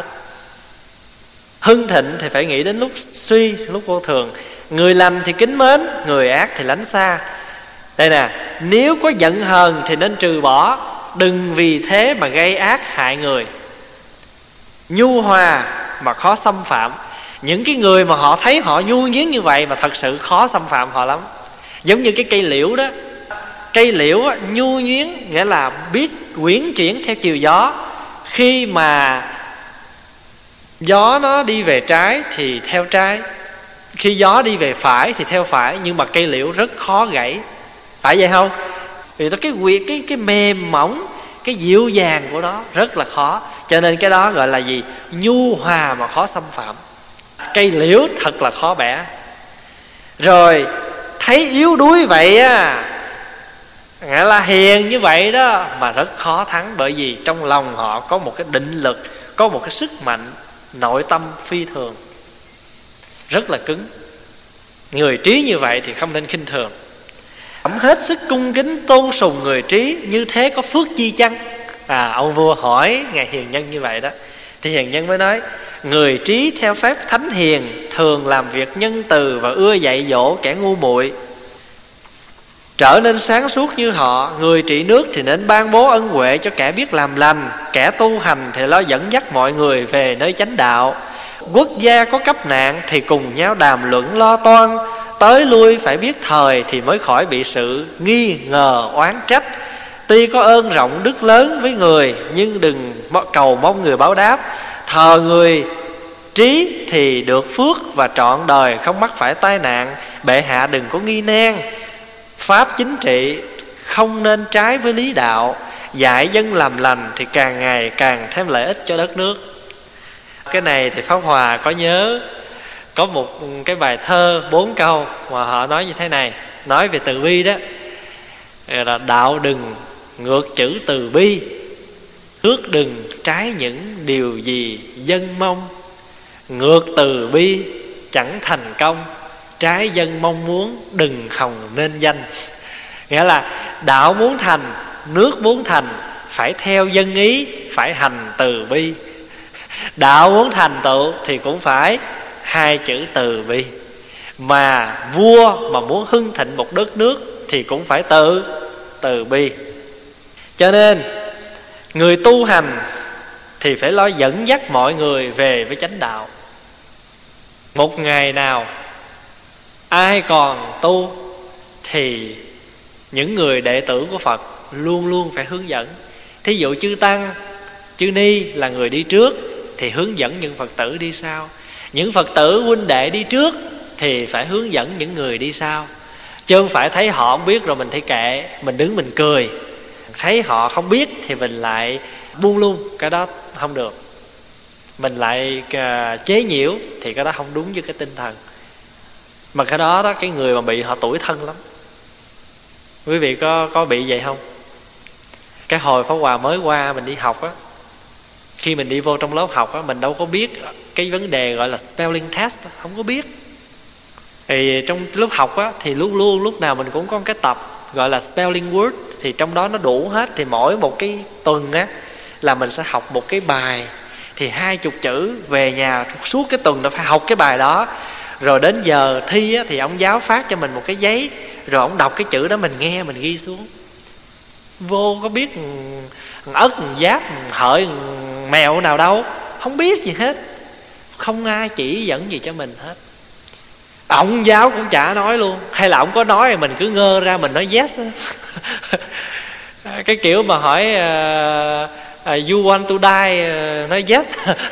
Hưng thịnh thì phải nghĩ đến lúc suy, lúc vô thường. Người lành thì kính mến, người ác thì lánh xa. Đây nè, nếu có giận hờn thì nên trừ bỏ, đừng vì thế mà gây ác hại người. Nhu hòa mà khó xâm phạm. Những cái người mà họ thấy họ nhu nhuyến như vậy mà thật sự khó xâm phạm họ lắm. Giống như cái cây liễu đó, Cây liễu nhu nhuyến nghĩa là biết quyển chuyển theo chiều gió. Khi mà gió nó đi về trái thì theo trái, khi gió đi về phải thì theo phải. Nhưng mà cây liễu rất khó gãy, phải vậy không? Vì nó cái mềm mỏng, cái dịu dàng của nó rất là khó. Cho nên cái đó gọi là gì? Nhu hòa mà khó xâm phạm. Cây liễu thật là khó bẻ. Rồi thấy yếu đuối vậy á, nghĩa là hiền như vậy đó, mà rất khó thắng. Bởi vì trong lòng họ có một cái định lực, có một cái sức mạnh nội tâm phi thường, rất là cứng. Người trí như vậy thì không nên khinh thường. Hết sức cung kính tôn sùng người trí, như thế có phước chi chăng? Ông vua hỏi ngài hiền nhân như vậy đó. Thì hiền nhân mới nói: người trí theo phép thánh hiền, thường làm việc nhân từ và ưa dạy dỗ kẻ ngu muội, trở nên sáng suốt như họ. Người trị nước thì nên ban bố ân huệ cho kẻ biết làm lành, kẻ tu hành thì lo dẫn dắt mọi người về nơi chánh đạo. Quốc gia có cấp nạn thì cùng nhau đàm luận lo toan, tới lui phải biết thời thì mới khỏi bị sự nghi ngờ oán trách. Tuy có ơn rộng đức lớn với người, nhưng đừng cầu mong người báo đáp. Thờ người trí thì được phước và trọn đời không mắc phải tai nạn. Bệ hạ đừng có nghi nan, pháp chính trị không nên trái với lý đạo. Dạy dân làm lành thì càng ngày càng thêm lợi ích cho đất nước. Cái này thì Pháp Hòa có nhớ, có một cái bài thơ 4 câu mà họ nói như thế này, nói về từ bi đó, là đạo đừng ngược chữ từ bi, ước đừng trái những điều gì dân mong. Ngược từ bi chẳng thành công, trái dân mong muốn đừng hòng nên danh. Nghĩa là đạo muốn thành, nước muốn thành, phải theo dân ý, phải hành từ bi. Đạo muốn thành tựu thì cũng phải hai chữ từ bi. Mà vua mà muốn hưng thịnh một đất nước thì cũng phải từ bi. Cho nên người tu hành thì phải lo dẫn dắt mọi người về với chánh đạo. Một ngày nào ai còn tu thì những người đệ tử của Phật luôn luôn phải hướng dẫn. Thí dụ chư Tăng, chư Ni là người đi trước thì hướng dẫn những Phật tử đi sau. Những Phật tử huynh đệ đi trước thì phải hướng dẫn những người đi sau. Chứ không phải thấy họ không biết rồi mình thấy kệ, mình đứng mình cười. Thấy họ không biết thì mình lại buông luôn, cái đó không được. Mình lại chế nhiễu thì cái đó không đúng với cái tinh thần. Mà cái đó cái người mà bị họ tủi thân lắm. Quý vị có bị vậy không? Cái hồi Pháp Hòa mới qua mình đi học á, khi mình đi vô trong lớp học á, mình đâu có biết cái vấn đề gọi là spelling test, không có biết. Thì trong lớp học á, thì lúc nào mình cũng có cái tập gọi là spelling word. Thì trong đó nó đủ hết. Thì mỗi một cái tuần á là mình sẽ học một cái bài. Thì 20 chữ, về nhà suốt cái tuần nó phải học cái bài đó. Rồi đến giờ thi á, thì ông giáo phát cho mình một cái giấy, rồi ông đọc cái chữ đó mình nghe, mình ghi xuống. Vô có biết ất, giáp, hợi, mèo nào đâu, không biết gì hết. Không ai chỉ dẫn gì cho mình hết. Ông giáo cũng chả nói luôn. Hay là ông có nói thì mình cứ ngơ ra mình nói yes. Cái kiểu mà hỏi you want to die, nói yes.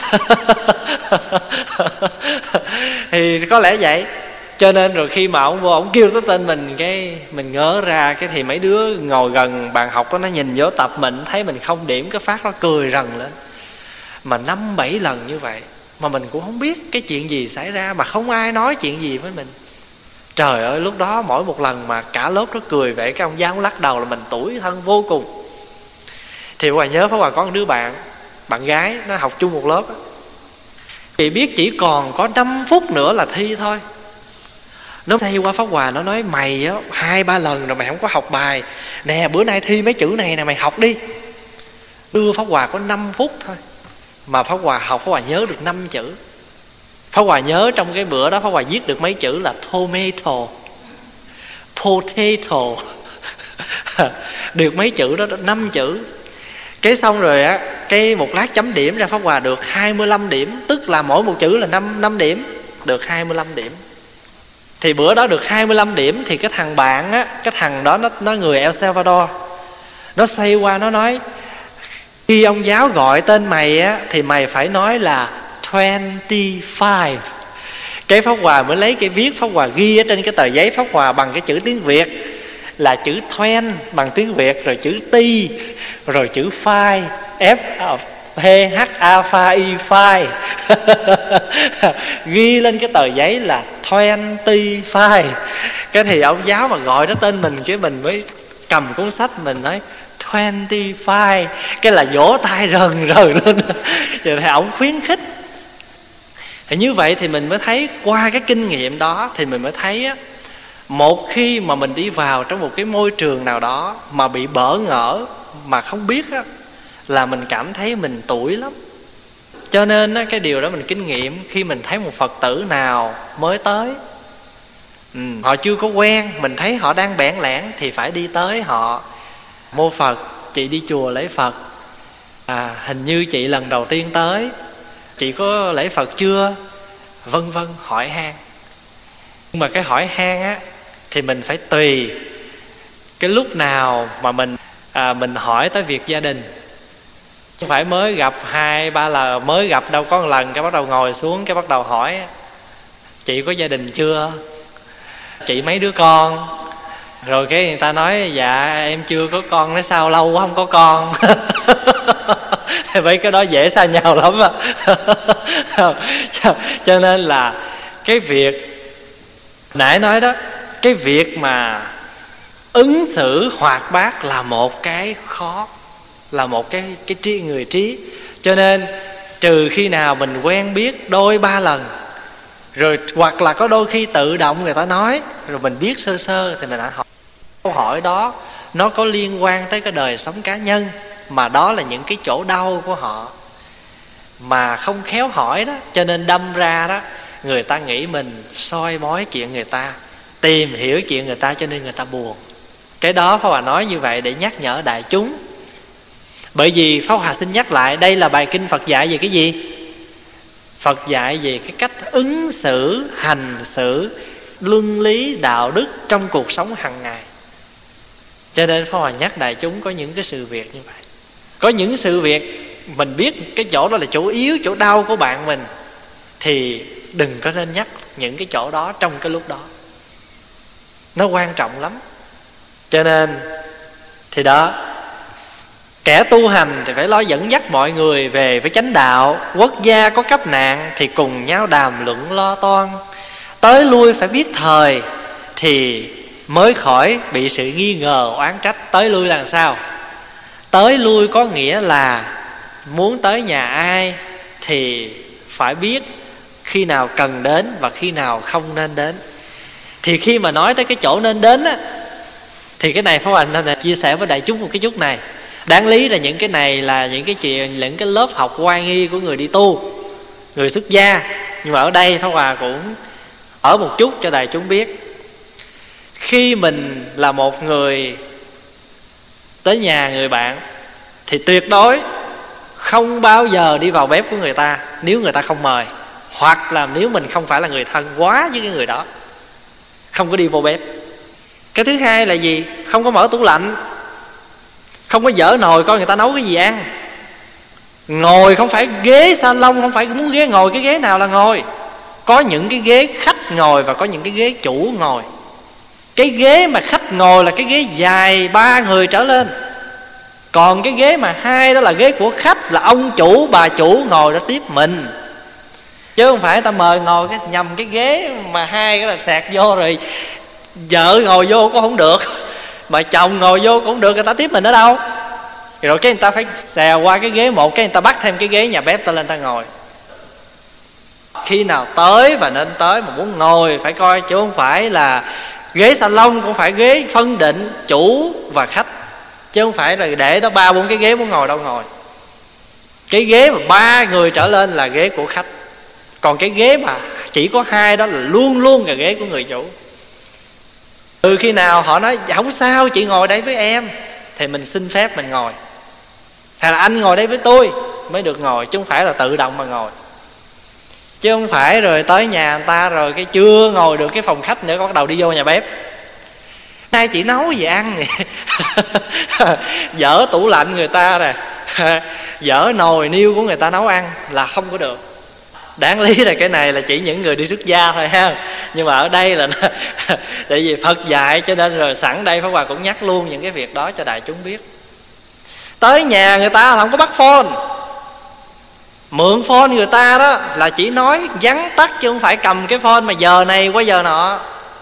Thì có lẽ vậy. Cho nên rồi khi mà ông vô, ông kêu tới tên mình, cái mình ngớ ra, cái thì mấy đứa ngồi gần bàn học đó, nó nhìn vô tập mình, thấy mình không điểm, cái phát nó cười rần lên. Mà 5-7 lần như vậy mà mình cũng không biết cái chuyện gì xảy ra, mà không ai nói chuyện gì với mình. Trời ơi, lúc đó mỗi một lần mà cả lớp nó cười vậy, cái ông giáo lắc đầu là mình tủi thân vô cùng. Thì Hòa nhớ Pháp Hòa có một đứa bạn gái, nó học chung một lớp đó. Chị biết chỉ còn có 5 phút nữa là thi thôi. Nó thay qua Pháp Hòa, nó nói mày á 2-3 lần rồi mày không có học bài nè, bữa nay thi mấy chữ này nè, mày học đi. Đưa Pháp Hòa có 5 phút thôi mà Pháp Hòa học, Pháp Hòa nhớ được 5 chữ. Pháp Hòa nhớ trong cái bữa đó Pháp Hòa viết được mấy chữ là tomato, potato. Được mấy chữ đó, 5 chữ. Cái xong rồi á, cái một lát chấm điểm ra Pháp Hòa được 25 điểm. Tức là mỗi một chữ là 5 điểm, được 25 điểm. Thì bữa đó được 25 điểm. Thì cái thằng bạn á, cái thằng đó nó người El Salvador, nó xoay qua nó nói: khi ông giáo gọi tên mày á, thì mày phải nói là 25. Cái Pháp Hòa mới lấy cái viết, Pháp Hòa ghi ở trên cái tờ giấy Pháp Hòa bằng cái chữ tiếng Việt là chữ thoen bằng tiếng Việt, rồi chữ ti, rồi chữ phai, F P H A pha I phai. Ghi lên cái tờ giấy là 25. Cái thì ông giáo mà gọi đó tên mình, cái mình mới cầm cuốn sách mình nói 25. Cái là vỗ tay rần rần lên. Rồi thì ông khuyến khích. Thì như vậy thì mình mới thấy, qua cái kinh nghiệm đó thì mình mới thấy á, một khi mà mình đi vào trong một cái môi trường nào đó mà bị bỡ ngỡ mà không biết á, là mình cảm thấy mình tủi lắm. Cho nên á, cái điều đó mình kinh nghiệm. Khi mình thấy một Phật tử nào mới tới, họ chưa có quen, mình thấy họ đang bẽn lẽn, thì phải đi tới họ: mô Phật, chị đi chùa lễ Phật, hình như chị lần đầu tiên tới, chị có lễ Phật chưa, vân vân, hỏi han. Nhưng mà cái hỏi han á thì mình phải tùy cái lúc nào mà mình hỏi tới việc gia đình. Không phải mới gặp 2-3 lần, mới gặp đâu có một lần cái bắt đầu ngồi xuống cái bắt đầu hỏi: chị có gia đình chưa, chị mấy đứa con? Rồi cái người ta nói: dạ em chưa có con. Nói sao lâu quá không có con. Vậy cái đó dễ xa nhau lắm á. Cho nên là cái việc nãy nói đó, cái việc mà ứng xử hoạt bát là một cái khó, là một cái người trí. Cho nên trừ khi nào mình quen biết đôi ba lần rồi, hoặc là có đôi khi tự động người ta nói rồi mình biết sơ sơ, thì mình đã hỏi. Câu hỏi đó nó có liên quan tới cái đời sống cá nhân, mà đó là những cái chỗ đau của họ mà không khéo hỏi đó, cho nên đâm ra đó người ta nghĩ mình soi mói chuyện người ta, tìm hiểu chuyện người ta, cho nên người ta buồn. Cái đó Pháp Hòa nói như vậy để nhắc nhở đại chúng. Bởi vì Pháp Hòa xin nhắc lại, đây là bài kinh Phật dạy về cái gì? Phật dạy về cái cách ứng xử, hành xử, luân lý, đạo đức trong cuộc sống hàng ngày. Cho nên Pháp Hòa nhắc đại chúng có những cái sự việc như vậy. Có những sự việc mình biết cái chỗ đó là chỗ yếu, chỗ đau của bạn mình, thì đừng có nên nhắc những cái chỗ đó trong cái lúc đó. Nó quan trọng lắm. Cho nên thì đó, kẻ tu hành thì phải lo dẫn dắt mọi người về với chánh đạo. Quốc gia có cấp nạn thì cùng nhau đàm luận lo toan. Tới lui phải biết thời thì mới khỏi bị sự nghi ngờ oán trách. Tới lui là sao? Tới lui có nghĩa là muốn tới nhà ai thì phải biết khi nào cần đến và khi nào không nên đến. Thì khi mà nói tới cái chỗ nên đến á, thì cái này Pháp Hòa nên chia sẻ với đại chúng một cái chút này. Đáng lý là những cái này là những cái chuyện, những cái lớp học oai nghi của người đi tu, người xuất gia. Nhưng mà ở đây Pháp Hòa cũng ở một chút cho đại chúng biết. Khi mình là một người tới nhà người bạn thì tuyệt đối không bao giờ đi vào bếp của người ta nếu người ta không mời, hoặc là nếu mình không phải là người thân quá với cái người đó, không có đi vô bếp. Cái thứ hai là gì? Không có mở tủ lạnh, không có dở nồi coi người ta nấu cái gì ăn. Ngồi không phải ghế salon, không phải muốn ghế ngồi cái ghế nào là ngồi. Có những cái ghế khách ngồi và có những cái ghế chủ ngồi. Cái ghế mà khách ngồi là cái ghế dài 3 người trở lên. Còn cái ghế mà 2 đó là ghế của khách, là ông chủ, bà chủ ngồi đó tiếp mình. Chứ không phải ta mời ngồi cái nhầm cái ghế mà 2 cái là sẹt vô, rồi vợ ngồi vô cũng không được, mà chồng ngồi vô cũng không được, người ta tiếp mình ở đâu? Rồi cái người ta phải xèo qua cái ghế một, cái người ta bắt thêm cái ghế nhà bếp ta lên ta ngồi. Khi nào tới và nên tới mà muốn ngồi phải coi, chứ không phải là ghế salon, cũng phải ghế phân định chủ và khách, chứ không phải là để đó 3-4 cái ghế muốn ngồi đâu ngồi. Cái ghế mà 3 người trở lên là ghế của khách, còn cái ghế mà chỉ có 2 đó là luôn luôn là ghế của người chủ. Từ khi nào họ nói không sao chị ngồi đây với em, thì mình xin phép mình ngồi, hay là anh ngồi đây với tôi mới được ngồi, chứ không phải là tự động mà ngồi. Chứ không phải rồi tới nhà người ta rồi cái chưa ngồi được cái phòng khách nữa bắt đầu đi vô nhà bếp. Nay chỉ nấu gì ăn vậy? Dở tủ lạnh người ta rồi, dở nồi niêu của người ta nấu ăn là không có được. Đáng lý là cái này là chỉ những người đi xuất gia thôi ha. Nhưng mà ở đây là tại vì Phật dạy, cho nên rồi sẵn đây Pháp Hòa cũng nhắc luôn những cái việc đó cho đại chúng biết. Tới nhà người ta không có bắt phone. Mượn phone người ta đó là chỉ nói vắn tắt, chứ không phải cầm cái phone mà giờ này qua giờ nọ.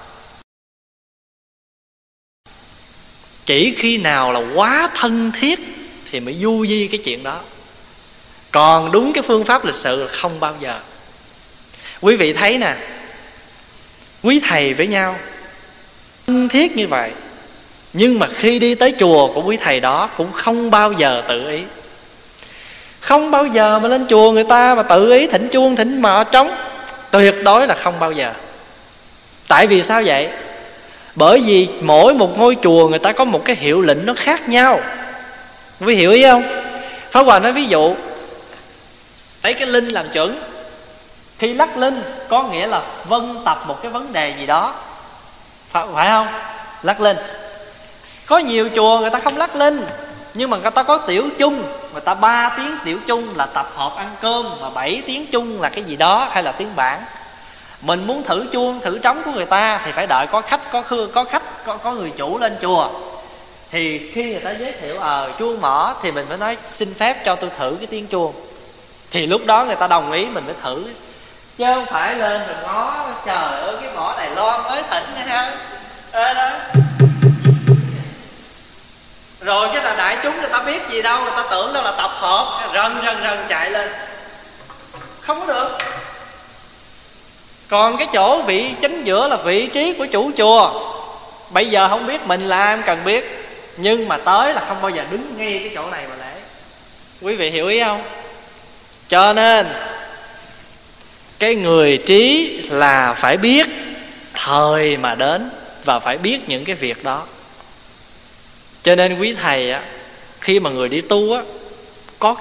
Chỉ khi nào là quá thân thiết thì mới du di cái chuyện đó. Còn đúng cái phương pháp lịch sự là không bao giờ. Quý vị thấy nè, quý thầy với nhau thân thiết như vậy, nhưng mà khi đi tới chùa của quý thầy đó cũng không bao giờ tự ý. Không bao giờ mà lên chùa người ta mà tự ý thỉnh chuông thỉnh mõ trống. Tuyệt đối là không bao giờ. Tại vì sao vậy? Bởi vì mỗi một ngôi chùa người ta có một cái hiệu lệnh nó khác nhau. Quý hiểu ý không? Pháp Hòa nói ví dụ, lấy cái linh làm chuẩn. Khi lắc linh có nghĩa là vân tập một cái vấn đề gì đó, phải không? Lắc linh. Có nhiều chùa người ta không lắc linh, nhưng mà người ta có tiểu chung. Người ta 3 tiếng tiểu chung là tập hợp ăn cơm, mà 7 tiếng chung là cái gì đó, hay là tiếng bản. Mình muốn thử chuông, thử trống của người ta thì phải đợi có khách, có người chủ lên chùa. Thì khi người ta giới thiệu chuông mỏ thì mình phải nói xin phép cho tôi thử cái tiếng chuông. Thì lúc đó người ta đồng ý mình mới thử. Chứ không phải lên rồi ngó trời ơi cái mỏ Đài Loan mới thỉnh hay sao đó. Rồi cái là đại chúng người ta biết gì đâu, người ta tưởng đó là tập hợp, rần chạy lên. Không có được. Còn cái chỗ vị chính giữa là vị trí của chủ chùa. Bây giờ không biết mình là ai, không cần biết, nhưng mà tới là không bao giờ đứng ngay cái chỗ này mà lễ. Quý vị hiểu ý không? Cho nên cái người trí là phải biết thời mà đến, và phải biết những cái việc đó. Cho nên quý thầy á, khi mà người đi tu á, có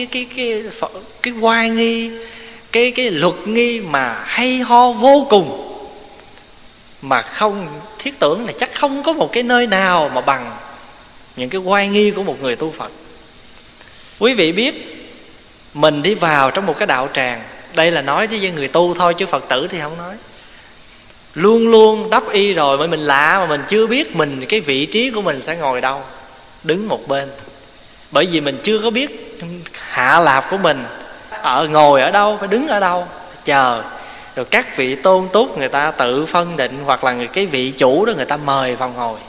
cái oai nghi, cái luật nghi mà hay ho vô cùng, mà không thiết tưởng là chắc không có một cái nơi nào mà bằng những cái oai nghi của một người tu Phật. Quý vị biết, mình đi vào trong một cái đạo tràng, đây là nói với người tu thôi chứ Phật tử thì không nói. Luôn luôn đắp y rồi mà mình lạ, mà mình chưa biết mình cái vị trí của mình sẽ ngồi đâu, đứng một bên. Bởi vì mình chưa có biết hạ lạp của mình ngồi ở đâu, phải đứng ở đâu, chờ. Rồi các vị tôn túc người ta tự phân định, hoặc là cái vị chủ đó người ta mời vào ngồi.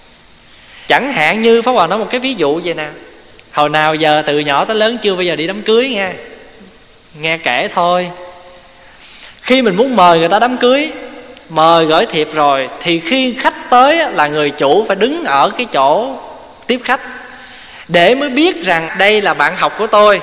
Chẳng hạn như Pháp Hòa nói một cái ví dụ vậy nè. Hồi nào giờ từ nhỏ tới lớn chưa bao giờ đi đám cưới nghe kể thôi. Khi mình muốn mời người ta đám cưới, mời gửi thiệp rồi, thì khi khách tới là người chủ phải đứng ở cái chỗ tiếp khách, để mới biết rằng đây là bạn học của tôi.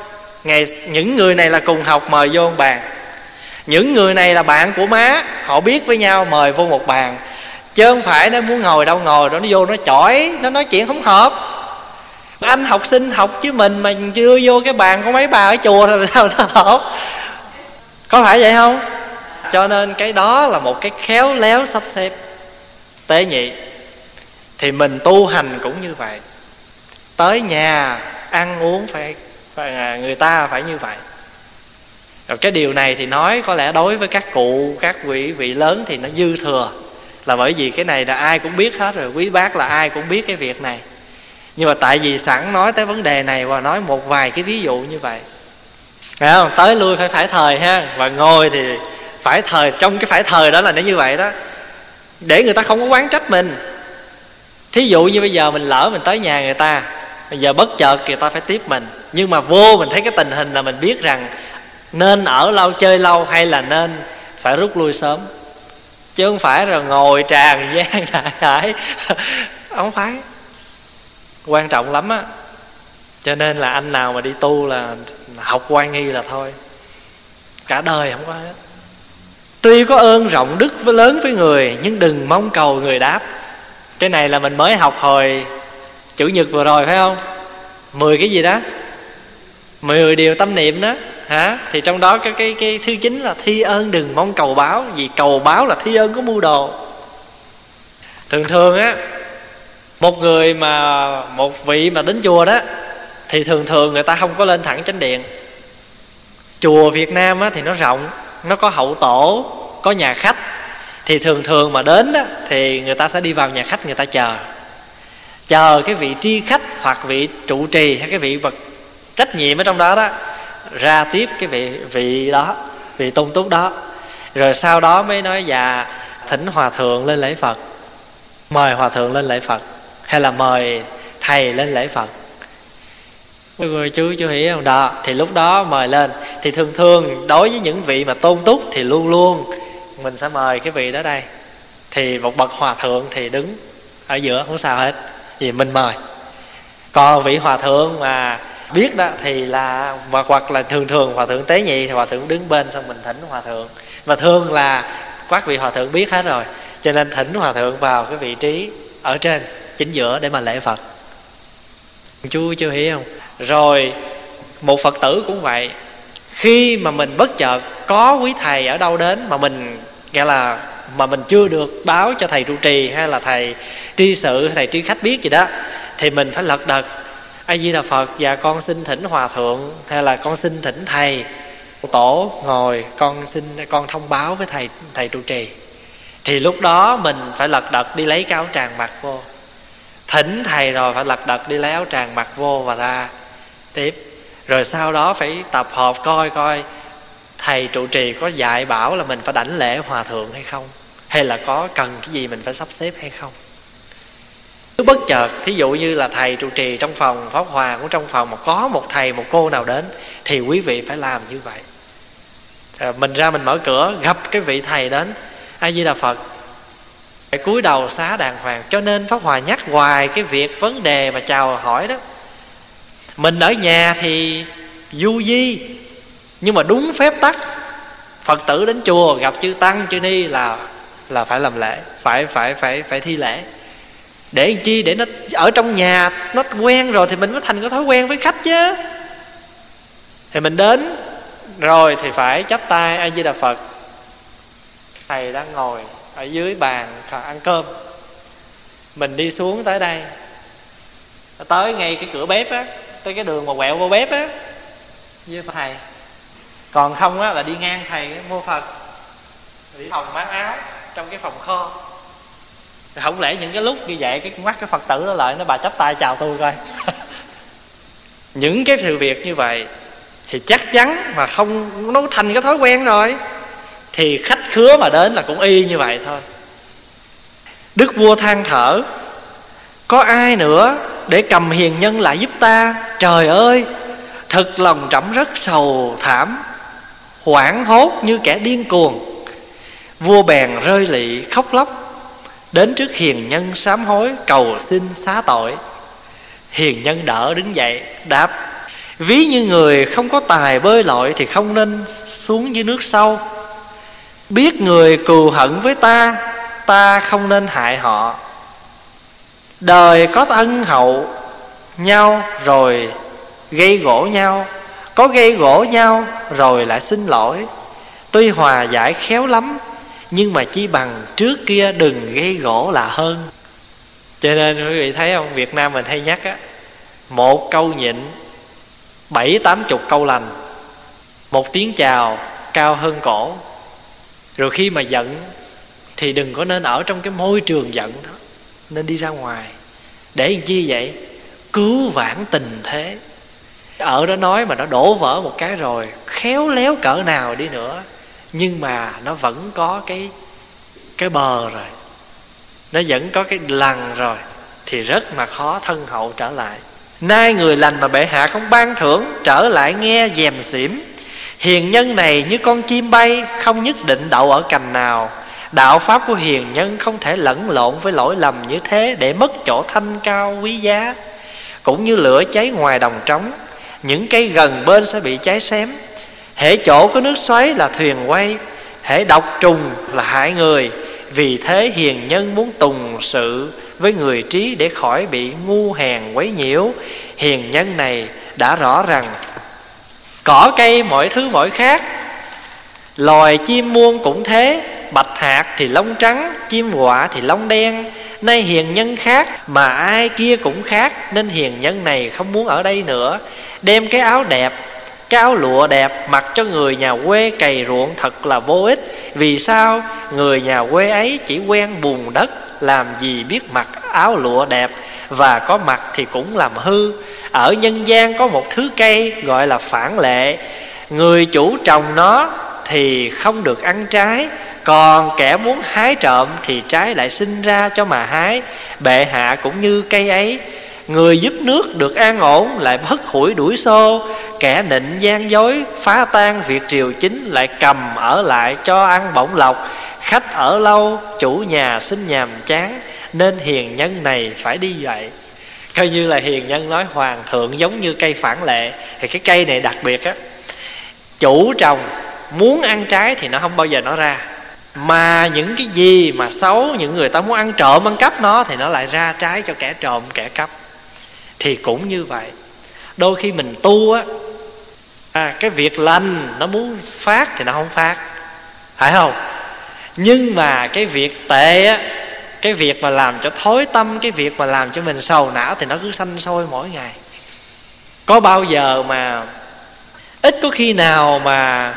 Những người này là cùng học, mời vô một bàn. Những người này là bạn của má, họ biết với nhau, mời vô một bàn. Chứ không phải nó muốn ngồi đâu ngồi đó, nó vô nó chỏi, nó nói chuyện không hợp. Anh học sinh học chứ mình mà chưa vô cái bàn có mấy bà ở chùa rồi sao nó hợp. Có phải vậy không? Cho nên cái đó là một cái khéo léo sắp xếp. Tế nhị. Thì mình tu hành cũng như vậy. Tới nhà ăn uống phải người ta phải như vậy. Rồi cái điều này thì nói có lẽ đối với các cụ, các vị lớn thì nó dư thừa, là bởi vì cái này là ai cũng biết hết rồi. Quý bác là ai cũng biết cái việc này. Nhưng mà tại vì sẵn nói tới vấn đề này và nói một vài cái ví dụ như vậy, thấy không? Tới lui phải thời ha. Và ngồi thì phải thời. Trong cái phải thời đó là nó như vậy đó, để người ta không có oán trách mình. Thí dụ như bây giờ mình lỡ mình tới nhà người ta, bây giờ bất chợt người ta phải tiếp mình, nhưng mà vô mình thấy cái tình hình là mình biết rằng nên ở lâu chơi lâu, hay là nên phải rút lui sớm. Chứ không phải rồi ngồi tràn gian đại không phải. Quan trọng lắm á. Cho nên là anh nào mà đi tu là học oai nghi là thôi, cả đời không có hết. Tuy có ơn rộng đức lớn với người, nhưng đừng mong cầu người đáp. Cái này là mình mới học hồi Chủ nhật vừa rồi phải không? 10 cái gì đó, 10 điều tâm niệm đó. Thì trong đó cái thứ 9 là thi ơn đừng mong cầu báo, vì cầu báo là thi ơn có mưu đồ. Thường thường á, một vị mà đến chùa đó thì thường người ta không có lên thẳng chánh điện. Chùa Việt Nam á thì nó rộng, nó có hậu tổ, có nhà khách, thì thường mà đến đó thì người ta sẽ đi vào nhà khách, người ta chờ cái vị tri khách hoặc vị trụ trì hay cái vị vật trách nhiệm ở trong đó đó ra tiếp cái vị đó, vị tôn túc đó, rồi sau đó mới nói dạ thỉnh hòa thượng lên lễ Phật, mời hòa thượng lên lễ Phật, hay là mời thầy lên lễ Phật. Mọi người chú hiểu không? Đó, thì lúc đó mời lên. Thì thường đối với những vị mà tôn túc thì luôn luôn mình sẽ mời cái vị đó đây. Thì một bậc hòa thượng thì đứng ở giữa, không sao hết, vì mình mời. Còn vị hòa thượng mà biết đó thì là hoặc là thường hòa thượng tế nhị thì hòa thượng đứng bên, xong mình thỉnh hòa thượng. Và thường là các vị hòa thượng biết hết rồi, cho nên thỉnh hòa thượng vào cái vị trí ở trên chính giữa để mà lễ Phật. Chú chưa hiểu không? Rồi một Phật tử cũng vậy. Khi mà mình bất chợt có quý thầy ở đâu đến mà mình gọi là mà mình chưa được báo cho thầy trụ trì hay là thầy tri sự, thầy tri khách biết gì đó, thì mình phải lật đật A Di Đà Phật, và con xin thỉnh hòa thượng, hay là con xin thỉnh thầy tổ ngồi, con thông báo với thầy trụ trì. Thì lúc đó mình phải lật đật đi lấy cái áo tràng mặc vô. Thỉnh thầy rồi phải lật đật đi lấy áo tràng mặc vô và ra tiếp. Rồi sau đó phải tập hợp coi thầy trụ trì có dạy bảo là mình phải đảnh lễ hòa thượng hay không, hay là có cần cái gì mình phải sắp xếp hay không. Cứ bất chợt, thí dụ như là thầy trụ trì trong phòng pháp hòa cũng trong phòng, mà có một thầy một cô nào đến thì quý vị phải làm như vậy. Mình ra mình mở cửa gặp cái vị thầy đến, A Di Đà Phật, phải cúi đầu xá đàng hoàng. Cho nên pháp hòa nhắc hoài cái việc vấn đề mà chào hỏi đó. Mình ở nhà thì du di, nhưng mà đúng phép tắc, Phật tử đến chùa gặp chư tăng chư ni là phải làm lễ, phải thi lễ. Để làm chi? Để nó ở trong nhà nó quen rồi thì mình mới thành cái thói quen với khách chứ. Thì mình đến rồi thì phải chắp tay A Di Đà Phật. Thầy đang ngồi ở dưới bàn ăn cơm, mình đi xuống tới đây, tới ngay cái cửa bếp á, tới cái đường mà quẹo vô bếp á với thầy. Còn không á là đi ngang thầy mua Phật, đi phòng bán áo trong cái phòng kho. Không lẽ những cái lúc như vậy cái mắt cái Phật tử đó lại nó bà chắp tay chào tôi coi. Những cái sự việc như vậy thì chắc chắn mà không, nó thành cái thói quen rồi thì khách khứa mà đến là cũng y như vậy thôi. Đức vua than thở: có ai nữa để cầm hiền nhân lại giúp ta? Trời ơi, thật lòng trẫm rất sầu thảm, hoảng hốt như kẻ điên cuồng. Vua bèn rơi lị khóc lóc, đến trước hiền nhân sám hối cầu xin xá tội. Hiền nhân đỡ đứng dậy đáp: ví như người không có tài bơi lội thì không nên xuống dưới nước sâu. Biết người cừu hận với ta, ta không nên hại họ. Đời có ân hậu nhau rồi gây gỗ nhau, có gây gỗ nhau rồi lại xin lỗi. Tuy hòa giải khéo lắm, nhưng mà chi bằng trước kia đừng gây gỗ là hơn. Cho nên quý vị thấy không, Việt Nam mình hay nhắc á, một câu nhịn 70-80 câu lành, một tiếng chào cao hơn cổ. Rồi khi mà giận thì đừng có nên ở trong cái môi trường giận đó, nên đi ra ngoài. Để làm chi vậy? Cứu vãn tình thế. Ở đó nói mà nó đổ vỡ một cái rồi, khéo léo cỡ nào đi nữa, nhưng mà nó vẫn có cái bờ rồi, nó vẫn có cái lằn rồi, thì rất mà khó thân hậu trở lại. Nay người lành mà bệ hạ không ban thưởng, trở lại nghe dèm xỉm. Hiền nhân này như con chim bay, không nhất định đậu ở cành nào. Đạo pháp của hiền nhân không thể lẫn lộn với lỗi lầm như thế, để mất chỗ thanh cao quý giá. Cũng như lửa cháy ngoài đồng trống, những cây gần bên sẽ bị cháy xém. Hễ chỗ có nước xoáy là thuyền quay, hễ độc trùng là hại người. Vì thế hiền nhân muốn tùng sự với người trí, để khỏi bị ngu hèn quấy nhiễu. Hiền nhân này đã rõ rằng Cỏ cây mọi thứ mỗi khác, loài chim muôn cũng thế. Bạch hạc thì lông trắng, chim quạ thì lông đen. Nay hiền nhân khác mà ai kia cũng khác, nên hiền nhân này không muốn ở đây nữa. Đem cái áo đẹp, cái áo lụa đẹp mặc cho người nhà quê cày ruộng thật là vô ích. Vì sao? Người nhà quê ấy chỉ quen bùn đất, làm gì biết mặc áo lụa đẹp, và có mặc thì cũng làm hư. Ở nhân gian có một thứ cây gọi là phản lệ. Người chủ trồng nó thì không được ăn trái, còn kẻ muốn hái trộm thì trái lại sinh ra cho mà hái. Bệ hạ cũng như cây ấy. Người giúp nước được an ổn lại hất hủi đuổi xô. Kẻ nịnh gian dối phá tan việc triều chính lại cầm ở lại cho ăn bổng lộc. Khách ở lâu chủ nhà xin nhàm chán, nên hiền nhân này phải đi vậy. Coi như là hiền nhân nói hoàng thượng giống như cây phản lệ. Thì cái cây này đặc biệt á, chủ trồng muốn ăn trái thì nó không bao giờ nó ra, mà những cái gì mà xấu, những người ta muốn ăn trộm ăn cắp nó thì nó lại ra trái cho kẻ trộm kẻ cắp. Thì cũng như vậy, đôi khi mình tu á, cái việc lành nó muốn phát thì nó không phát, phải không? Nhưng mà cái việc tệ á, cái việc mà làm cho thối tâm, cái việc mà làm cho mình sầu não thì nó cứ sanh sôi mỗi ngày. Có bao giờ mà ít có khi nào mà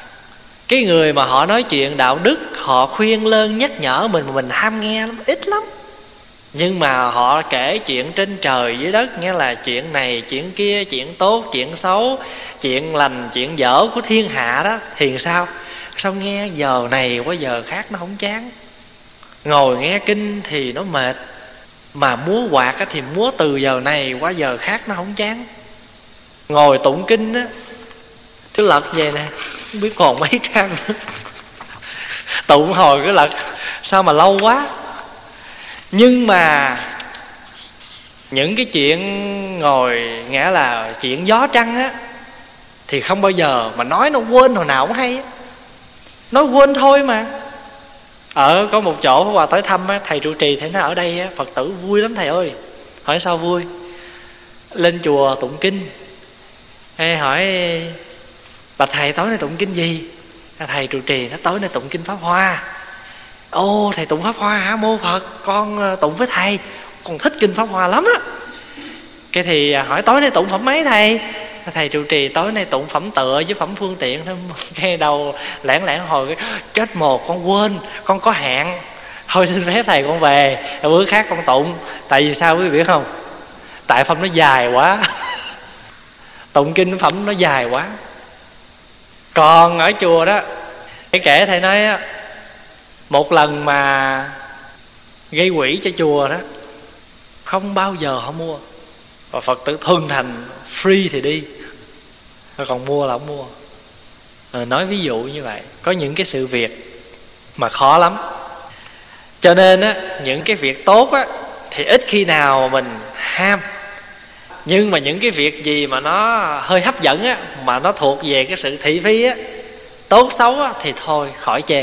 cái người mà họ nói chuyện đạo đức, họ khuyên lơn nhắc nhở mình mà mình ham nghe lắm, ít lắm. Nhưng mà họ kể chuyện trên trời dưới đất, nghĩa là chuyện này chuyện kia, chuyện tốt chuyện xấu, chuyện lành chuyện dở của thiên hạ đó, thì sao? Sao nghe giờ này qua giờ khác nó không chán. Ngồi nghe kinh thì nó mệt, mà múa quạt thì múa từ giờ này qua giờ khác nó không chán. Ngồi tụng kinh á, cứ lật về nè, không biết còn mấy trang nữa. Tụng hồi cứ lật, sao mà lâu quá. Nhưng mà những cái chuyện ngồi, nghĩa là chuyện gió trăng á, thì không bao giờ mà nói nó quên hồi nào cũng hay á. Nói quên thôi mà. Có một chỗ Pháp Hòa tới thăm á, thầy trụ trì thấy nó ở đây á, Phật tử vui lắm thầy ơi. Hỏi sao vui? Lên chùa tụng kinh, hay hỏi bà thầy tối nay tụng kinh gì? Thầy trụ trì nó tối nay tụng kinh Pháp Hoa. Ồ, thầy tụng Pháp Hoa hả? Mô Phật, con tụng với thầy, con thích kinh Pháp Hoa lắm á. Cái thì hỏi tối nay tụng phẩm mấy thầy? Thầy trụ trì tối nay tụng phẩm tựa với phẩm phương tiện thôi. Cái đầu lảng hồi chết mồ, con quên, con có hẹn, thôi xin phép thầy con về, bữa khác con tụng. Tại vì sao quý vị biết không? Tại phẩm nó dài quá. Tụng kinh phẩm nó dài quá. Còn ở chùa đó, cái kể thầy nói á, một lần mà gây quỹ cho chùa đó, không bao giờ họ mua. Và Phật tử thuần thành free thì đi, còn mua là không mua. Nói ví dụ như vậy. Có những cái sự việc mà khó lắm. Cho nên á, những cái việc tốt á, thì ít khi nào mình ham. Nhưng mà những cái việc gì mà nó hơi hấp dẫn á, mà nó thuộc về cái sự thị phi á, tốt xấu á, thì thôi khỏi chê.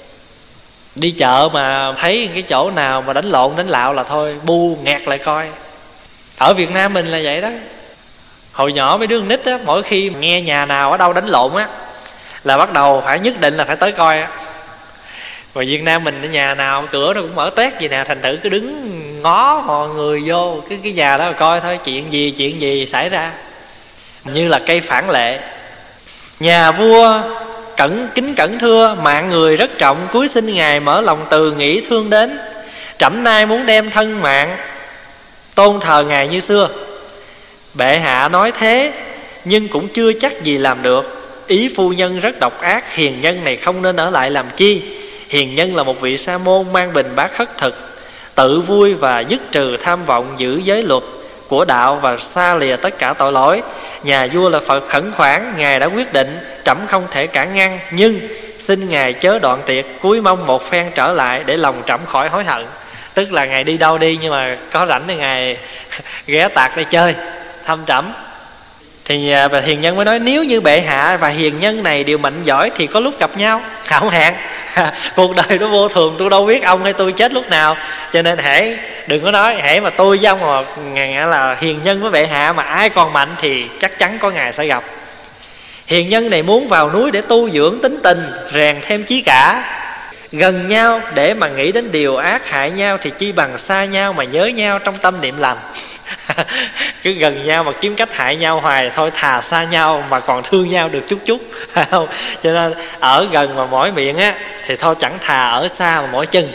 Đi chợ mà thấy cái chỗ nào mà đánh lộn đánh lạo là thôi bu ngạt lại coi. Ở Việt Nam mình là vậy đó. Hồi nhỏ mấy đứa con nít á, mỗi khi nghe nhà nào ở đâu đánh lộn á là bắt đầu phải nhất định là phải tới coi á. Và Việt Nam mình ở nhà nào cửa nó cũng mở toét gì nè, thành thử cứ đứng ngó mọi người vô cái nhà đó mà coi thôi, chuyện gì xảy ra. Như là cây phản lệ. Nhà vua kính cẩn thưa, mạng người rất trọng, cúi xin ngài mở lòng từ nghĩ thương đến. Trẫm nay muốn đem thân mạng tôn thờ ngài như xưa. Bệ hạ nói thế, nhưng cũng chưa chắc gì làm được. Ý phu nhân rất độc ác, hiền nhân này không nên ở lại làm chi. Hiền nhân là một vị sa môn mang bình bát khất thực, tự vui và dứt trừ tham vọng, giữ giới luật của đạo và xa lìa tất cả tội lỗi. Nhà vua là Phật khẩn khoản, ngài đã quyết định, trẫm không thể cản ngăn, nhưng xin ngài chớ đoạn tiệc, cúi mong một phen trở lại để lòng trẫm khỏi hối hận. Tức là ngài đi đâu đi, nhưng mà có rảnh thì ngài ghé tạc đây chơi thăm trẫm. Thì và hiền nhân mới nói, nếu như bệ hạ và hiền nhân này đều mạnh giỏi thì có lúc gặp nhau, hảo hạn. Cuộc đời nó vô thường, tôi đâu biết ông hay tôi chết lúc nào. Cho nên đừng có nói hễ mà tôi với ông mà là hiền nhân với bệ hạ mà ai còn mạnh thì chắc chắn có ngày sẽ gặp. Hiền nhân này muốn vào núi để tu dưỡng tính tình, rèn thêm chí cả. Gần nhau để mà nghĩ đến điều ác hại nhau thì chi bằng xa nhau mà nhớ nhau trong tâm niệm lành. Cứ gần nhau mà kiếm cách hại nhau hoài, thôi thà xa nhau mà còn thương nhau được chút chút, phải không? Cho nên ở gần mà mỏi miệng á thì thôi chẳng thà ở xa mà mỏi chân.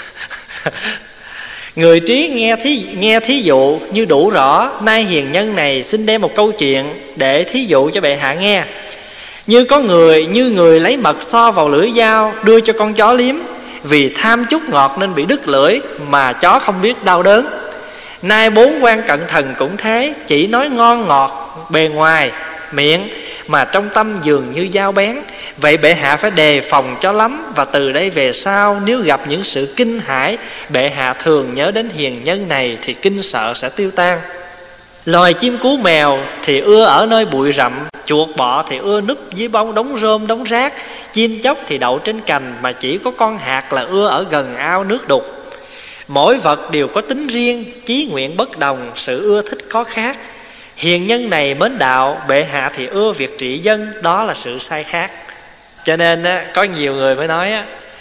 Người trí nghe thí dụ như đủ rõ. Nay hiền nhân này xin đem một câu chuyện để thí dụ cho bệ hạ nghe. Như người lấy mật so vào lưỡi dao đưa cho con chó liếm, vì tham chút ngọt nên bị đứt lưỡi, mà chó không biết đau đớn. Nay 4 quan cận thần cũng thế, chỉ nói ngon ngọt bề ngoài miệng, mà trong tâm dường như dao bén. Vậy bệ hạ phải đề phòng cho lắm. Và từ đây về sau, nếu gặp những sự kinh hãi, bệ hạ thường nhớ đến hiền nhân này thì kinh sợ sẽ tiêu tan. Loài chim cú mèo thì ưa ở nơi bụi rậm, chuột bọ thì ưa núp dưới bóng đống rơm đống rác, chim chóc thì đậu trên cành, mà chỉ có con hạt là ưa ở gần ao nước đục. Mỗi vật đều có tính riêng, chí nguyện bất đồng, sự ưa thích có khác. Hiền nhân này mến đạo, bệ hạ thì ưa việc trị dân, đó là sự sai khác. Cho nên có nhiều người mới nói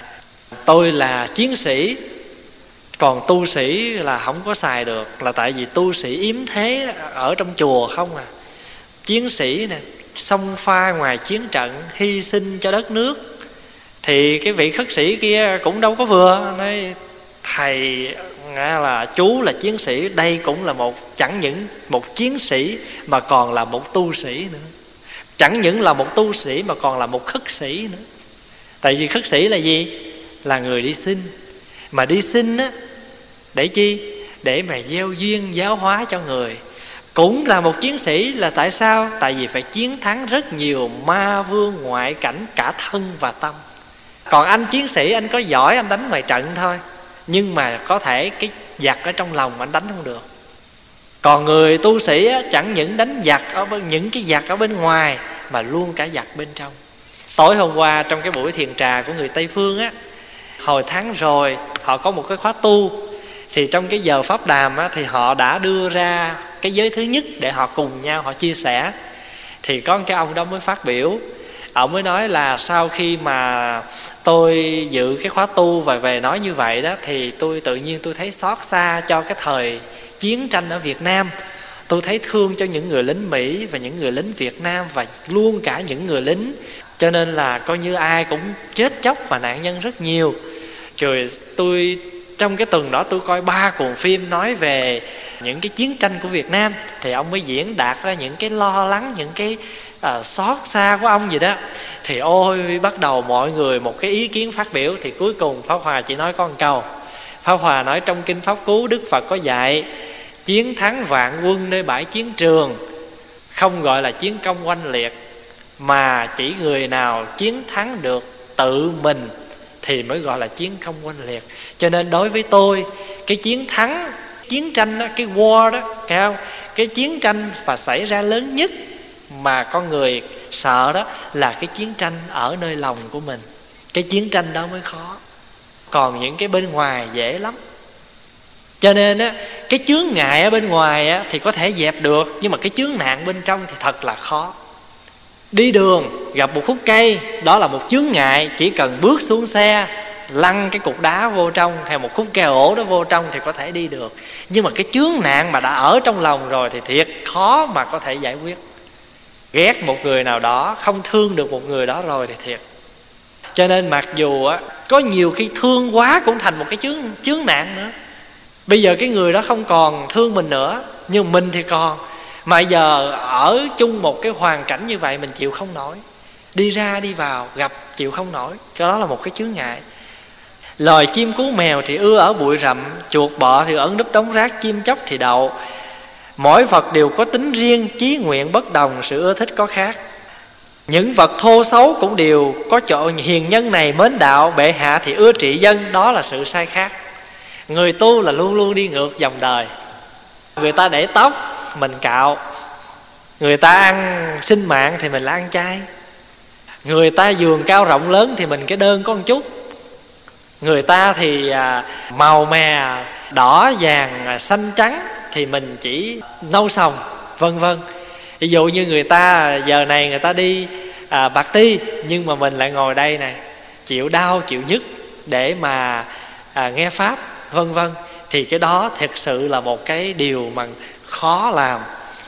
tôi là chiến sĩ, còn tu sĩ là không có xài được, là tại vì tu sĩ yếm thế ở trong chùa không à. Chiến sĩ nè, xông pha ngoài chiến trận, hy sinh cho đất nước. Thì cái vị khất sĩ kia cũng đâu có vừa, nói thầy là chú là chiến sĩ, đây cũng là chẳng những một chiến sĩ mà còn là một tu sĩ nữa. Chẳng những là một tu sĩ mà còn là một khất sĩ nữa. Tại vì khất sĩ là gì? Là người đi xin. Mà đi xin á, để chi? Để mà gieo duyên giáo hóa cho người. Cũng là một chiến sĩ là tại sao? Tại vì phải chiến thắng rất nhiều ma vương ngoại cảnh cả thân và tâm. Còn anh chiến sĩ anh có giỏi anh đánh ngoài trận thôi, nhưng mà có thể cái giặc ở trong lòng anh đánh không được. Còn người tu sĩ á, chẳng những đánh giặc ở những cái giặc ở bên ngoài, mà luôn cả giặc bên trong. Tối hôm qua trong cái buổi thiền trà của người Tây Phương á, hồi tháng rồi họ có một cái khóa tu. Thì trong cái giờ pháp đàm á, thì họ đã đưa ra cái giới thứ nhất để họ cùng nhau họ chia sẻ. Thì có cái ông đó mới phát biểu. Ông mới nói là sau khi mà tôi dự cái khóa tu và về nói như vậy đó, thì tôi tự nhiên tôi thấy xót xa cho cái thời chiến tranh ở Việt Nam. Tôi thấy thương cho những người lính Mỹ và những người lính Việt Nam, và luôn cả những người lính. Cho nên là coi như ai cũng chết chóc và nạn nhân rất nhiều. Rồi tôi trong cái tuần đó tôi coi 3 cuộn phim nói về những cái chiến tranh của Việt Nam. Thì ông mới diễn đạt ra những cái lo lắng, những cái xót xa của ông gì đó. Thì ôi bắt đầu mọi người một cái ý kiến phát biểu. Thì cuối cùng Pháp Hòa chỉ nói có một câu. Pháp Hòa nói trong Kinh Pháp Cú Đức Phật có dạy chiến thắng vạn quân nơi bãi chiến trường không gọi là chiến công oanh liệt, mà chỉ người nào chiến thắng được tự mình thì mới gọi là chiến công oanh liệt. Cho nên đối với tôi, cái chiến thắng, chiến tranh đó, cái war đó, thấy không? Cái chiến tranh mà xảy ra lớn nhất mà con người sợ đó là cái chiến tranh ở nơi lòng của mình. Cái chiến tranh đó mới khó. Còn những cái bên ngoài dễ lắm. Cho nên á, cái chướng ngại ở bên ngoài á, thì có thể dẹp được, nhưng mà cái chướng nạn bên trong thì thật là khó. Đi đường gặp một khúc cây, đó là một chướng ngại. Chỉ cần bước xuống xe, lăn cái cục đá vô trong, hay một khúc keo ổ đó vô trong thì có thể đi được. Nhưng mà cái chướng nạn mà đã ở trong lòng rồi thì thiệt khó mà có thể giải quyết. Ghét một người nào đó, không thương được một người đó rồi thì thiệt. Cho nên mặc dù á, có nhiều khi thương quá cũng thành một cái chướng nạn nữa. Bây giờ cái người đó không còn thương mình nữa, nhưng mình thì còn. Mà giờ ở chung một cái hoàn cảnh như vậy mình chịu không nổi. Đi ra đi vào gặp chịu không nổi. Cái đó là một cái chướng ngại. Loài chim cú mèo thì ưa ở bụi rậm, chuột bọ thì ẩn núp đống rác, chim chóc thì đậu. Mỗi vật đều có tính riêng, chí nguyện bất đồng, sự ưa thích có khác. Những vật thô xấu cũng đều có chỗ. Hiền nhân này mến đạo, bệ hạ thì ưa trị dân, đó là sự sai khác. Người tu là luôn luôn đi ngược dòng đời. Người ta để tóc, mình cạo. Người ta ăn sinh mạng thì mình là ăn chay. Người ta vườn cao rộng lớn thì mình cái đơn có một chút. Người ta thì màu mè đỏ vàng xanh trắng thì mình chỉ nâu sòng, vân vân. Ví dụ như người ta giờ này người ta đi Bạc Ti, nhưng mà mình lại ngồi đây này, chịu đau chịu nhức để mà nghe pháp vân vân, thì cái đó thực sự là một cái điều mà khó làm.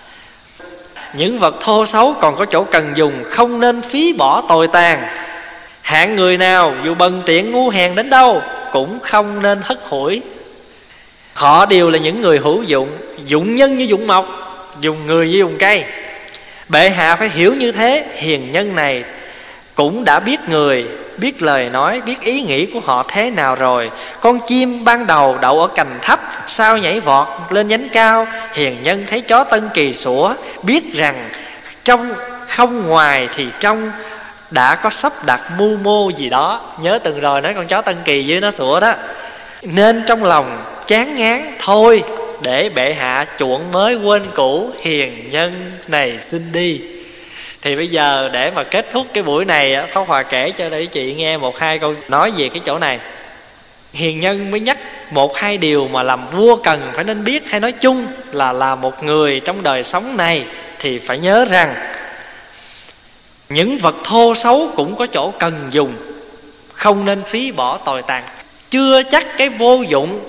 Những vật thô xấu còn có chỗ cần dùng, không nên phí bỏ tồi tàn. Hạng người nào dù bần tiện ngu hèn đến đâu cũng không nên hất hủi. Họ đều là những người hữu dụng, dụng nhân như dụng mộc, dùng người như dùng cây. Bệ hạ phải hiểu như thế. Hiền nhân này cũng đã biết người, biết lời nói, biết ý nghĩ của họ thế nào rồi. Con chim ban đầu đậu ở cành thấp, sau nhảy vọt lên nhánh cao. Hiền nhân thấy chó Tân Kỳ sủa, biết rằng trong không ngoài thì trong đã có sắp đặt mưu mô gì đó. Nhớ từng rồi nói con chó Tân Kỳ dưới nó sủa đó. Nên trong lòng chán ngán, thôi để bệ hạ chuộng mới quên cũ, hiền nhân này xin đi. Thì bây giờ để mà kết thúc cái buổi này, Pháp Hòa kể cho để chị nghe một hai câu nói về cái chỗ này. Hiền nhân mới nhắc một hai điều mà làm vua cần phải nên biết, hay nói chung là một người trong đời sống này thì phải nhớ rằng những vật thô xấu cũng có chỗ cần dùng, không nên phí bỏ tồi tàn. Chưa chắc cái vô dụng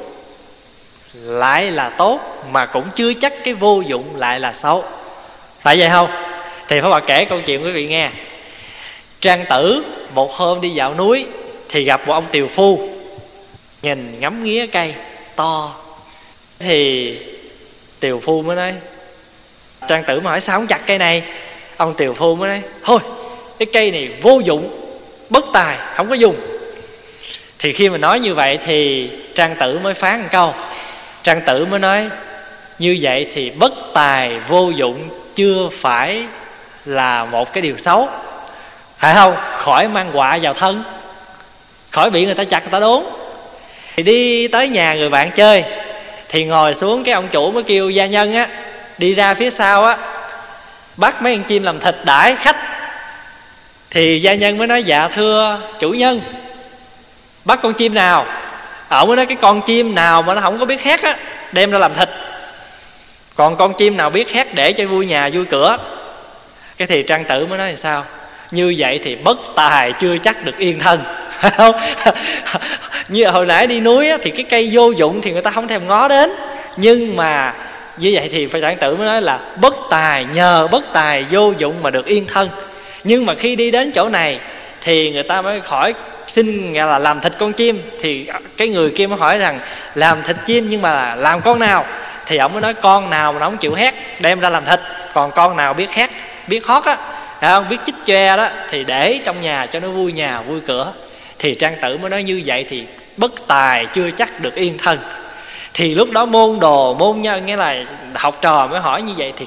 lại là tốt, mà cũng chưa chắc cái vô dụng lại là xấu. Phải vậy không? Thì Pháp Hòa kể câu chuyện quý vị nghe. Trang Tử một hôm đi dạo núi thì gặp một ông tiều phu, nhìn ngắm nghía cây to. Thì tiều phu mới nói, Trang Tử mà hỏi sao không chặt cây này? Ông tiều phu mới nói, thôi cái cây này vô dụng, bất tài, không có dùng. Thì khi mà nói như vậy thì Trang Tử mới phán một câu. Trang Tử mới nói, như vậy thì bất tài vô dụng chưa phải là một cái điều xấu, phải không? Khỏi mang họa vào thân, khỏi bị người ta chặt người ta đốn. Thì đi tới nhà người bạn chơi, thì ngồi xuống cái ông chủ mới kêu gia nhân á đi ra phía sau á bắt mấy con chim làm thịt đãi khách. Thì gia nhân mới nói, dạ thưa chủ nhân, bắt con chim nào? Ông mới nói, cái con chim nào mà nó không có biết hét á đem ra làm thịt, còn con chim nào biết hét để cho vui nhà vui cửa. Cái thì Trang Tử mới nói là sao? Như vậy thì bất tài chưa chắc được yên thân, phải không? Như hồi nãy đi núi á, thì cái cây vô dụng thì người ta không thèm ngó đến, nhưng mà như vậy thì phải Trang Tử mới nói là bất tài, nhờ bất tài vô dụng mà được yên thân. Nhưng mà khi đi đến chỗ này thì người ta mới hỏi xin là làm thịt con chim. Thì cái người kia mới hỏi rằng làm thịt chim nhưng mà làm con nào? Thì ông mới nói con nào mà nó không chịu hét đem ra làm thịt, còn con nào biết hét, biết hót á, không biết chích choe đó thì để trong nhà cho nó vui nhà vui cửa. Thì Trang Tử mới nói như vậy thì bất tài chưa chắc được yên thân. Thì lúc đó môn đồ môn nhân, nghĩa là học trò mới hỏi như vậy thì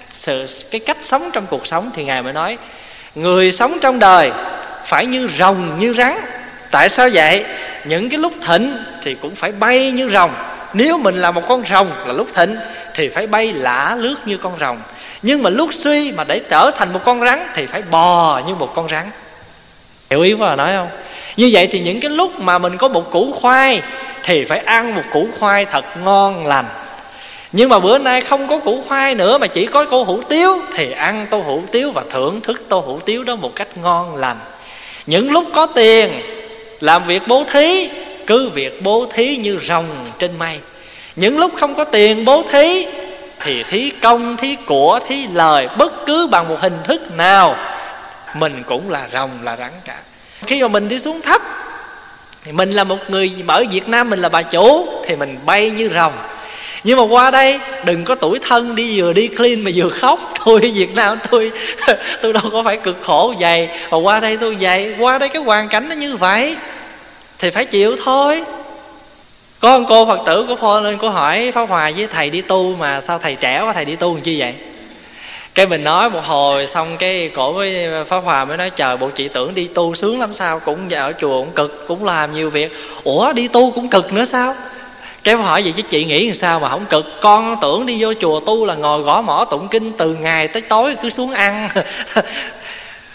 cái cách sống trong cuộc sống thì Ngài mới nói người sống trong đời phải như rồng như rắn. Tại sao vậy? Những cái lúc thịnh thì cũng phải bay như rồng. Nếu mình là một con rồng là lúc thịnh thì phải bay lả lướt như con rồng. Nhưng mà lúc suy mà để trở thành một con rắn thì phải bò như một con rắn. Hiểu ý mà nói không? Như vậy thì những cái lúc mà mình có một củ khoai thì phải ăn một củ khoai thật ngon lành. Nhưng mà bữa nay không có củ khoai nữa mà chỉ có tô hủ tiếu thì ăn tô hủ tiếu và thưởng thức tô hủ tiếu đó một cách ngon lành. Những lúc có tiền làm việc bố thí, cứ việc bố thí như rồng trên mây. Những lúc không có tiền bố thí thì thí công, thí của, thí lời, bất cứ bằng một hình thức nào mình cũng là rồng là rắn cả. Khi mà mình đi xuống thấp thì mình là một người ở Việt Nam, mình là bà chủ thì mình bay như rồng. Nhưng mà qua đây đừng có tủi thân đi vừa đi clean mà vừa khóc. Tôi ở Việt Nam tôi đâu có phải cực khổ vậy, mà qua đây tôi vậy. Qua đây cái hoàn cảnh nó như vậy thì phải chịu thôi. Có một cô Phật tử của Phò lên cô hỏi Pháp Hòa với thầy đi tu mà sao thầy trẻ quá, thầy đi tu làm chi vậy? Cái mình nói một hồi xong cái cổ với Pháp Hòa mới nói trời, bộ chị tưởng đi tu sướng lắm sao, cũng ở chùa cũng cực, cũng làm nhiều việc. Ủa đi tu cũng cực nữa sao? Cái hỏi vậy chứ chị nghĩ làm sao mà không cực? Con tưởng đi vô chùa tu là ngồi gõ mõ tụng kinh từ ngày tới tối cứ xuống ăn.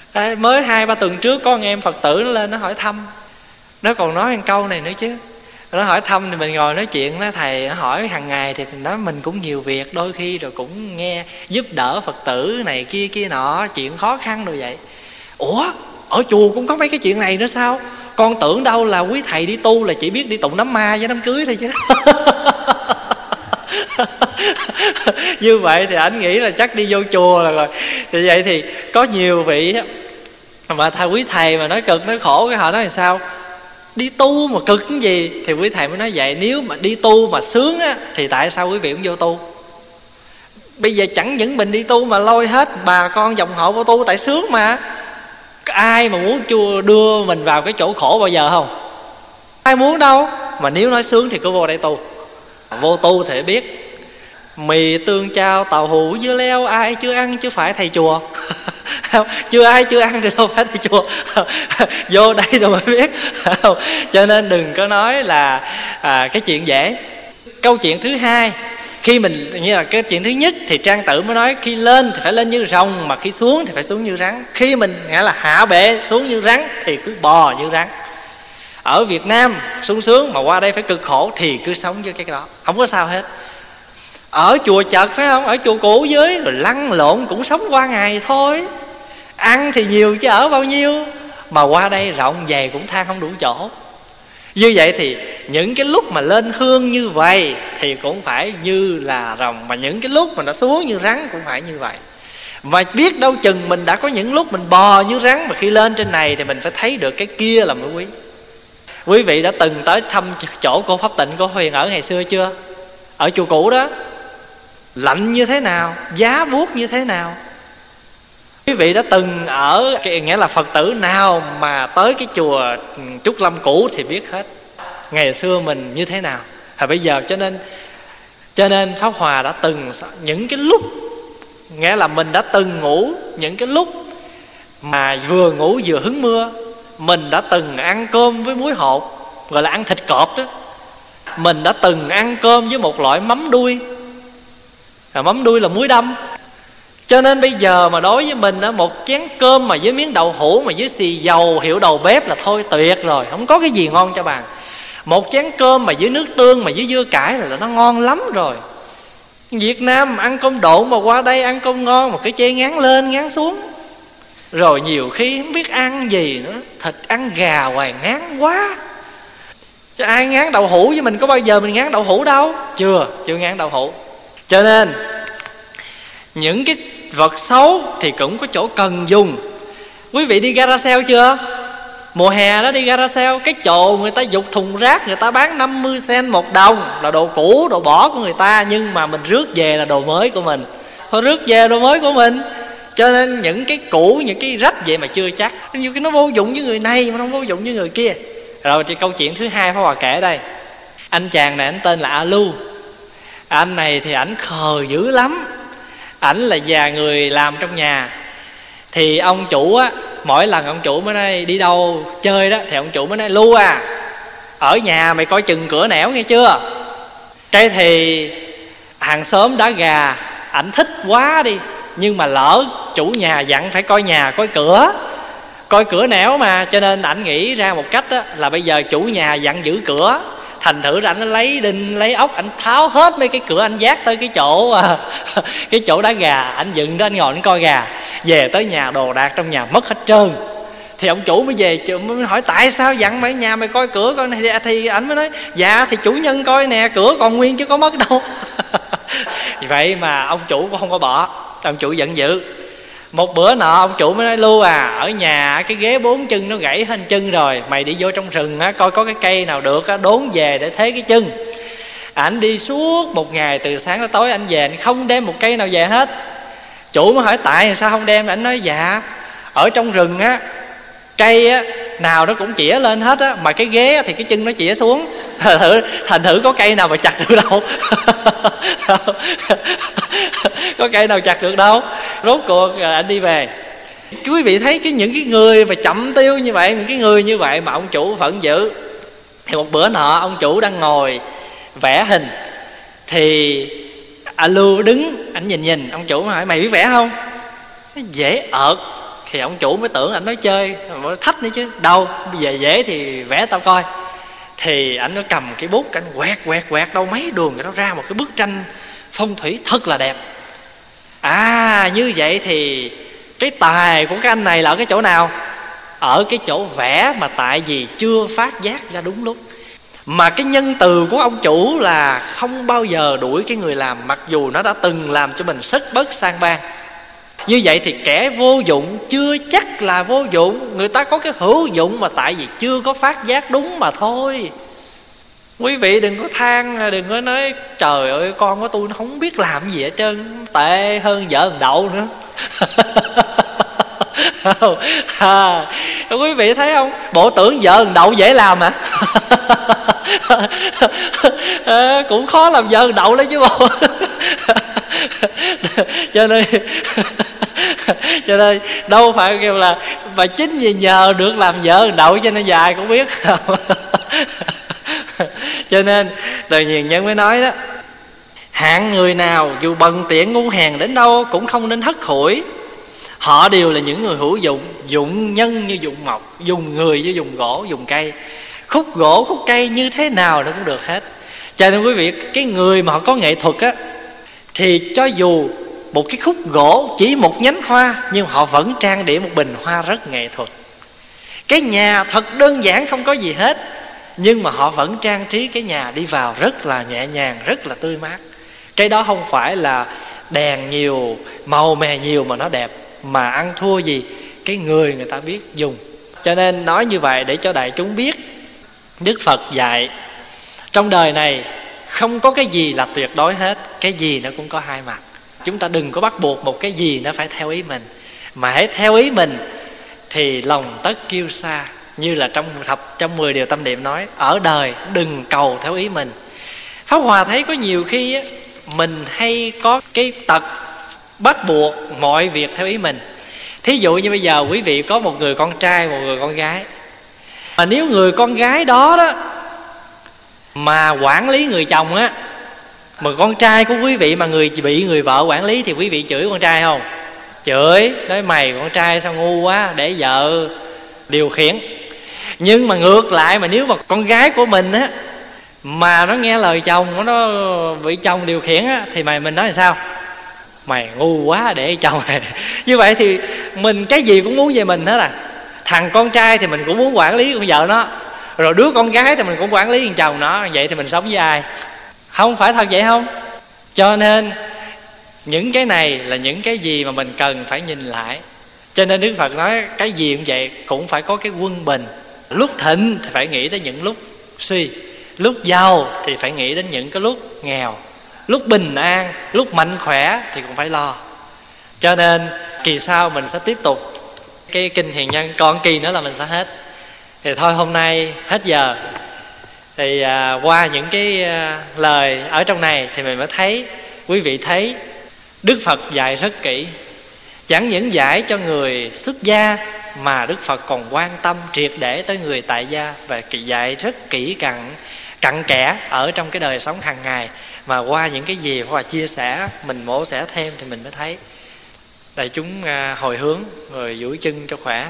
Mới 2-3 tuần trước có anh em Phật tử nó lên nó hỏi thăm, nó còn nói một câu này nữa chứ, Nó hỏi thăm thì mình ngồi nói chuyện đó, thầy nó hỏi hàng ngày thì nói mình cũng nhiều việc, đôi khi rồi cũng nghe giúp đỡ Phật tử này kia kia nọ, chuyện khó khăn rồi vậy. Ủa ở chùa cũng có mấy cái chuyện này nữa sao? Con tưởng đâu là quý thầy đi tu là chỉ biết đi tụng đám ma với đám cưới thôi chứ. Như vậy thì anh nghĩ là chắc đi vô chùa là rồi. Thì vậy thì có nhiều vị mà quý thầy mà nói cực nói khổ, cái họ nói là sao? Đi tu mà cực cái gì? Thì quý thầy mới nói vậy, nếu mà đi tu mà sướng á thì tại sao quý vị cũng vô tu? Bây giờ chẳng những mình đi tu mà lôi hết bà con dòng họ vô tu tại sướng mà. Ai mà muốn chùa đưa mình vào cái chỗ khổ bao giờ không? Ai muốn đâu. Mà nếu nói sướng thì cứ vô đây tu. Vô tu thì biết mì tương chao tàu hũ dưa leo ai chưa ăn chứ phải thầy chùa. Chưa ai chưa ăn thì đâu phải thầy chùa. Vô đây rồi mới biết. Cho nên đừng có nói là cái chuyện dễ. Câu chuyện thứ hai, khi mình như là cái chuyện thứ nhất thì Trang Tử mới nói khi lên thì phải lên như rồng, mà khi xuống thì phải xuống như rắn. Khi mình nghĩa là hạ bệ xuống như rắn thì cứ bò như rắn. Ở Việt Nam sung sướng mà qua đây phải cực khổ thì cứ sống với cái đó, không có sao hết. Ở chùa Chật phải không? Ở chùa Cũ dưới rồi lăn lộn cũng sống qua ngày thôi. Ăn thì nhiều chứ ở bao nhiêu. Mà qua đây rộng dày cũng than không đủ chỗ. Như vậy thì những cái lúc mà lên hương như vậy thì cũng phải như là rồng, mà những cái lúc mà nó xuống như rắn cũng phải như vậy. Mà biết đâu chừng mình đã có những lúc mình bò như rắn, mà khi lên trên này thì mình phải thấy được cái kia là mới quý. Quý vị đã từng tới thăm chỗ cô Pháp Tịnh, cô Huyền ở ngày xưa chưa? Ở chùa Cũ đó, lạnh như thế nào, giá buốt như thế nào. Quý vị đã từng ở nghĩa là Phật tử nào mà tới cái chùa Trúc Lâm Cũ thì biết hết ngày xưa mình như thế nào. Bây giờ cho nên Pháp Hòa đã từng những cái lúc, nghĩa là mình đã từng ngủ những cái lúc mà vừa ngủ vừa hứng mưa. Mình đã từng ăn cơm với muối hột, gọi là ăn thịt cọp đó. Mình đã từng ăn cơm với một loại mắm đuôi, mắm đuôi là muối đâm. Cho nên bây giờ mà đối với mình một chén cơm mà với miếng đậu hũ mà với xì dầu hiệu đầu bếp là thôi tuyệt rồi, không có cái gì ngon cho bạn. Một chén cơm mà với nước tương mà với dưa cải là nó ngon lắm rồi. Việt Nam ăn cơm độn mà qua đây ăn cơm ngon mà cứ chê ngán lên ngán xuống. Rồi nhiều khi không biết ăn gì nữa, thịt ăn gà hoài ngán quá. Chứ ai ngán đậu hũ với mình, có bao giờ mình ngán đậu hũ đâu. Chưa ngán đậu hũ. Cho nên những cái vật xấu thì cũng có chỗ cần dùng. Quý vị đi gara sale chưa? Mùa hè đó đi gara sale, cái chỗ người ta dục thùng rác, người ta bán 50 cent 1 đồng, là đồ cũ, đồ bỏ của người ta. Nhưng mà mình rước về là đồ mới của mình. Thôi rước về đồ mới của mình. Cho nên những cái cũ, những cái rách vậy mà chưa chắc. Nhiều cái nó vô dụng với người này mà không vô dụng với người kia. Rồi thì câu chuyện thứ hai Pháp Hòa kể đây. Anh chàng này anh tên là A Lu. Anh này thì ảnh khờ dữ lắm. Ảnh là già người làm trong nhà. Thì ông chủ á, mỗi lần ông chủ mới nói đi đâu chơi đó, thì ông chủ mới nói Lu à, ở nhà mày coi chừng cửa nẻo nghe chưa. Cái thì hàng xóm đá gà, ảnh thích quá đi, nhưng mà lỡ chủ nhà dặn phải coi nhà coi cửa nẻo mà. Cho nên ảnh nghĩ ra một cách đó, là bây giờ chủ nhà dặn giữ cửa, thành thử ra ảnh lấy đinh lấy ốc, ảnh tháo hết mấy cái cửa, ảnh vác tới cái chỗ đá gà, ảnh dựng đó, ảnh ngồi ảnh coi gà. Về tới nhà đồ đạc trong nhà mất hết trơn. Thì ông chủ mới về mới hỏi tại sao dặn mày nhà mày coi cửa coi này. Thì ảnh mới nói dạ thì chủ nhân coi nè, cửa còn nguyên chứ có mất đâu. Vậy mà ông chủ cũng không có bỏ, ông chủ giận dữ. Một bữa nọ ông chủ mới nói Lu à, ở nhà cái ghế 4 chân nó gãy hết chân rồi, mày đi vô trong rừng á, coi có cái cây nào được á, đốn về để thế cái chân. Ảnh đi suốt một ngày từ sáng tới tối, anh về anh không đem một cây nào về hết. Chủ mới hỏi tại sao không đem, ảnh nói dạ ở trong rừng á, cây á nào nó cũng chĩa lên hết á, mà cái ghế á, thì cái chân nó chĩa xuống. Thành thử có cây nào mà chặt được đâu. Có cây nào chặt được đâu. Rốt cuộc anh đi về. Quý vị thấy những cái người mà chậm tiêu như vậy, những cái người như vậy mà ông chủ phẫn dữ. Thì một bữa nọ ông chủ đang ngồi vẽ hình, thì Lu đứng, ảnh nhìn ông chủ hỏi mày biết vẽ không? Dễ ợt. Thì ông chủ mới tưởng ảnh nói chơi, mới thách nữa chứ đâu, bây giờ dễ thì vẽ tao coi. thì ảnh nó cầm cái bút, ảnh quẹt đâu mấy đường nó ra một cái bức tranh phong thủy thật là đẹp. Như vậy thì cái tài của cái anh này là ở cái chỗ nào? Ở cái chỗ vẽ mà tại vì chưa phát giác ra đúng lúc. Mà cái nhân từ của ông chủ là không bao giờ đuổi cái người làm, mặc dù nó đã từng làm cho mình sất bất sang ban. Như vậy thì kẻ vô dụng chưa chắc là vô dụng, người ta có cái hữu dụng mà tại vì chưa có phát giác đúng mà thôi. Quý vị đừng có than, đừng có nói trời ơi con của tôi nó không biết làm gì hết trơn, tệ hơn vợ thằng Đậu nữa. Quý vị thấy không, bộ tưởng vợ thằng Đậu dễ làm hả? Cũng khó làm vợ thằng Đậu đấy chứ bộ. Cho nên đâu phải kêu là mà chính vì nhờ được làm vợ thằng Đậu cho nên dài cũng biết. Cho nên Đời Hiền Nhân mới nói đó, hạng người nào dù bần tiện ngu hèn đến đâu cũng không nên hất hủi. Họ đều là những người hữu dụng, dụng nhân như dụng mộc, dùng người như dùng gỗ, dùng cây. Khúc gỗ, khúc cây như thế nào nó cũng được hết. Cho nên quý vị, cái người mà họ có nghệ thuật á, thì cho dù một cái khúc gỗ chỉ một nhánh hoa, nhưng họ vẫn trang điểm một bình hoa rất nghệ thuật. Cái nhà thật đơn giản không có gì hết, nhưng mà họ vẫn trang trí cái nhà đi vào rất là nhẹ nhàng, rất là tươi mát. Cái đó không phải là đèn nhiều, màu mè nhiều mà nó đẹp, mà ăn thua gì cái người ta biết dùng. Cho nên nói như vậy để cho đại chúng biết, Đức Phật dạy trong đời này không có cái gì là tuyệt đối hết, cái gì nó cũng có hai mặt. Chúng ta đừng có bắt buộc một cái gì nó phải theo ý mình, mà hãy theo ý mình thì lòng tất kiêu sa. Như là trong 10 điều tâm niệm nói, ở đời đừng cầu theo ý mình. Pháp Hòa thấy có nhiều khi á, mình hay có cái tật bắt buộc mọi việc theo ý mình. Thí dụ như bây giờ quý vị có một người con trai, một người con gái, mà nếu người con gái đó mà quản lý người chồng á, mà con trai của quý vị mà bị người vợ quản lý, thì quý vị chửi con trai không? Chửi, nói mày con trai sao ngu quá để vợ điều khiển. Nhưng mà ngược lại, mà nếu mà con gái của mình á mà nó nghe lời chồng, nó bị chồng điều khiển á, thì mình nói là sao? Mày ngu quá để chồng mày. Như vậy thì mình cái gì cũng muốn về mình hết à. Thằng con trai thì mình cũng muốn quản lý con vợ nó, rồi đứa con gái thì mình cũng quản lý con chồng nó. Vậy thì mình sống với ai? Không phải thật vậy không? Cho nên những cái này là những cái gì mà mình cần phải nhìn lại. Cho nên Đức Phật nói cái gì cũng vậy, cũng phải có cái quân bình. Lúc thịnh thì phải nghĩ tới những lúc suy, lúc giàu thì phải nghĩ đến những cái lúc nghèo, lúc bình an, lúc mạnh khỏe thì cũng phải lo. Cho nên kỳ sau mình sẽ tiếp tục cái kinh Hiền Nhân, còn kỳ nữa là mình sẽ hết. Thì thôi hôm nay hết giờ. Thì qua những cái lời ở trong này thì mình mới thấy, quý vị thấy Đức Phật dạy rất kỹ. Chẳng những dạy cho người xuất gia mà Đức Phật còn quan tâm triệt để tới người tại gia, và dạy rất kỹ cặn kẽ ở trong cái đời sống hàng ngày. Mà qua những cái gì hoặc chia sẻ, mình mổ xẻ thêm thì mình mới thấy. Đại chúng hồi hướng rồi duỗi chân cho khỏe.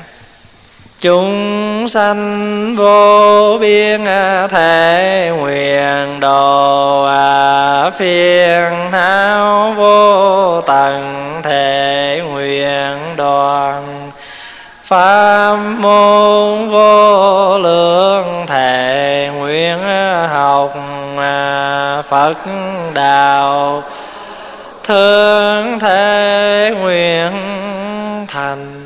Chúng sanh vô biên thể nguyện độ, phiền não vô tận thể nguyện đoàn, pháp môn vô lượng thể nguyện học, Phật đạo thương thể nguyện thành.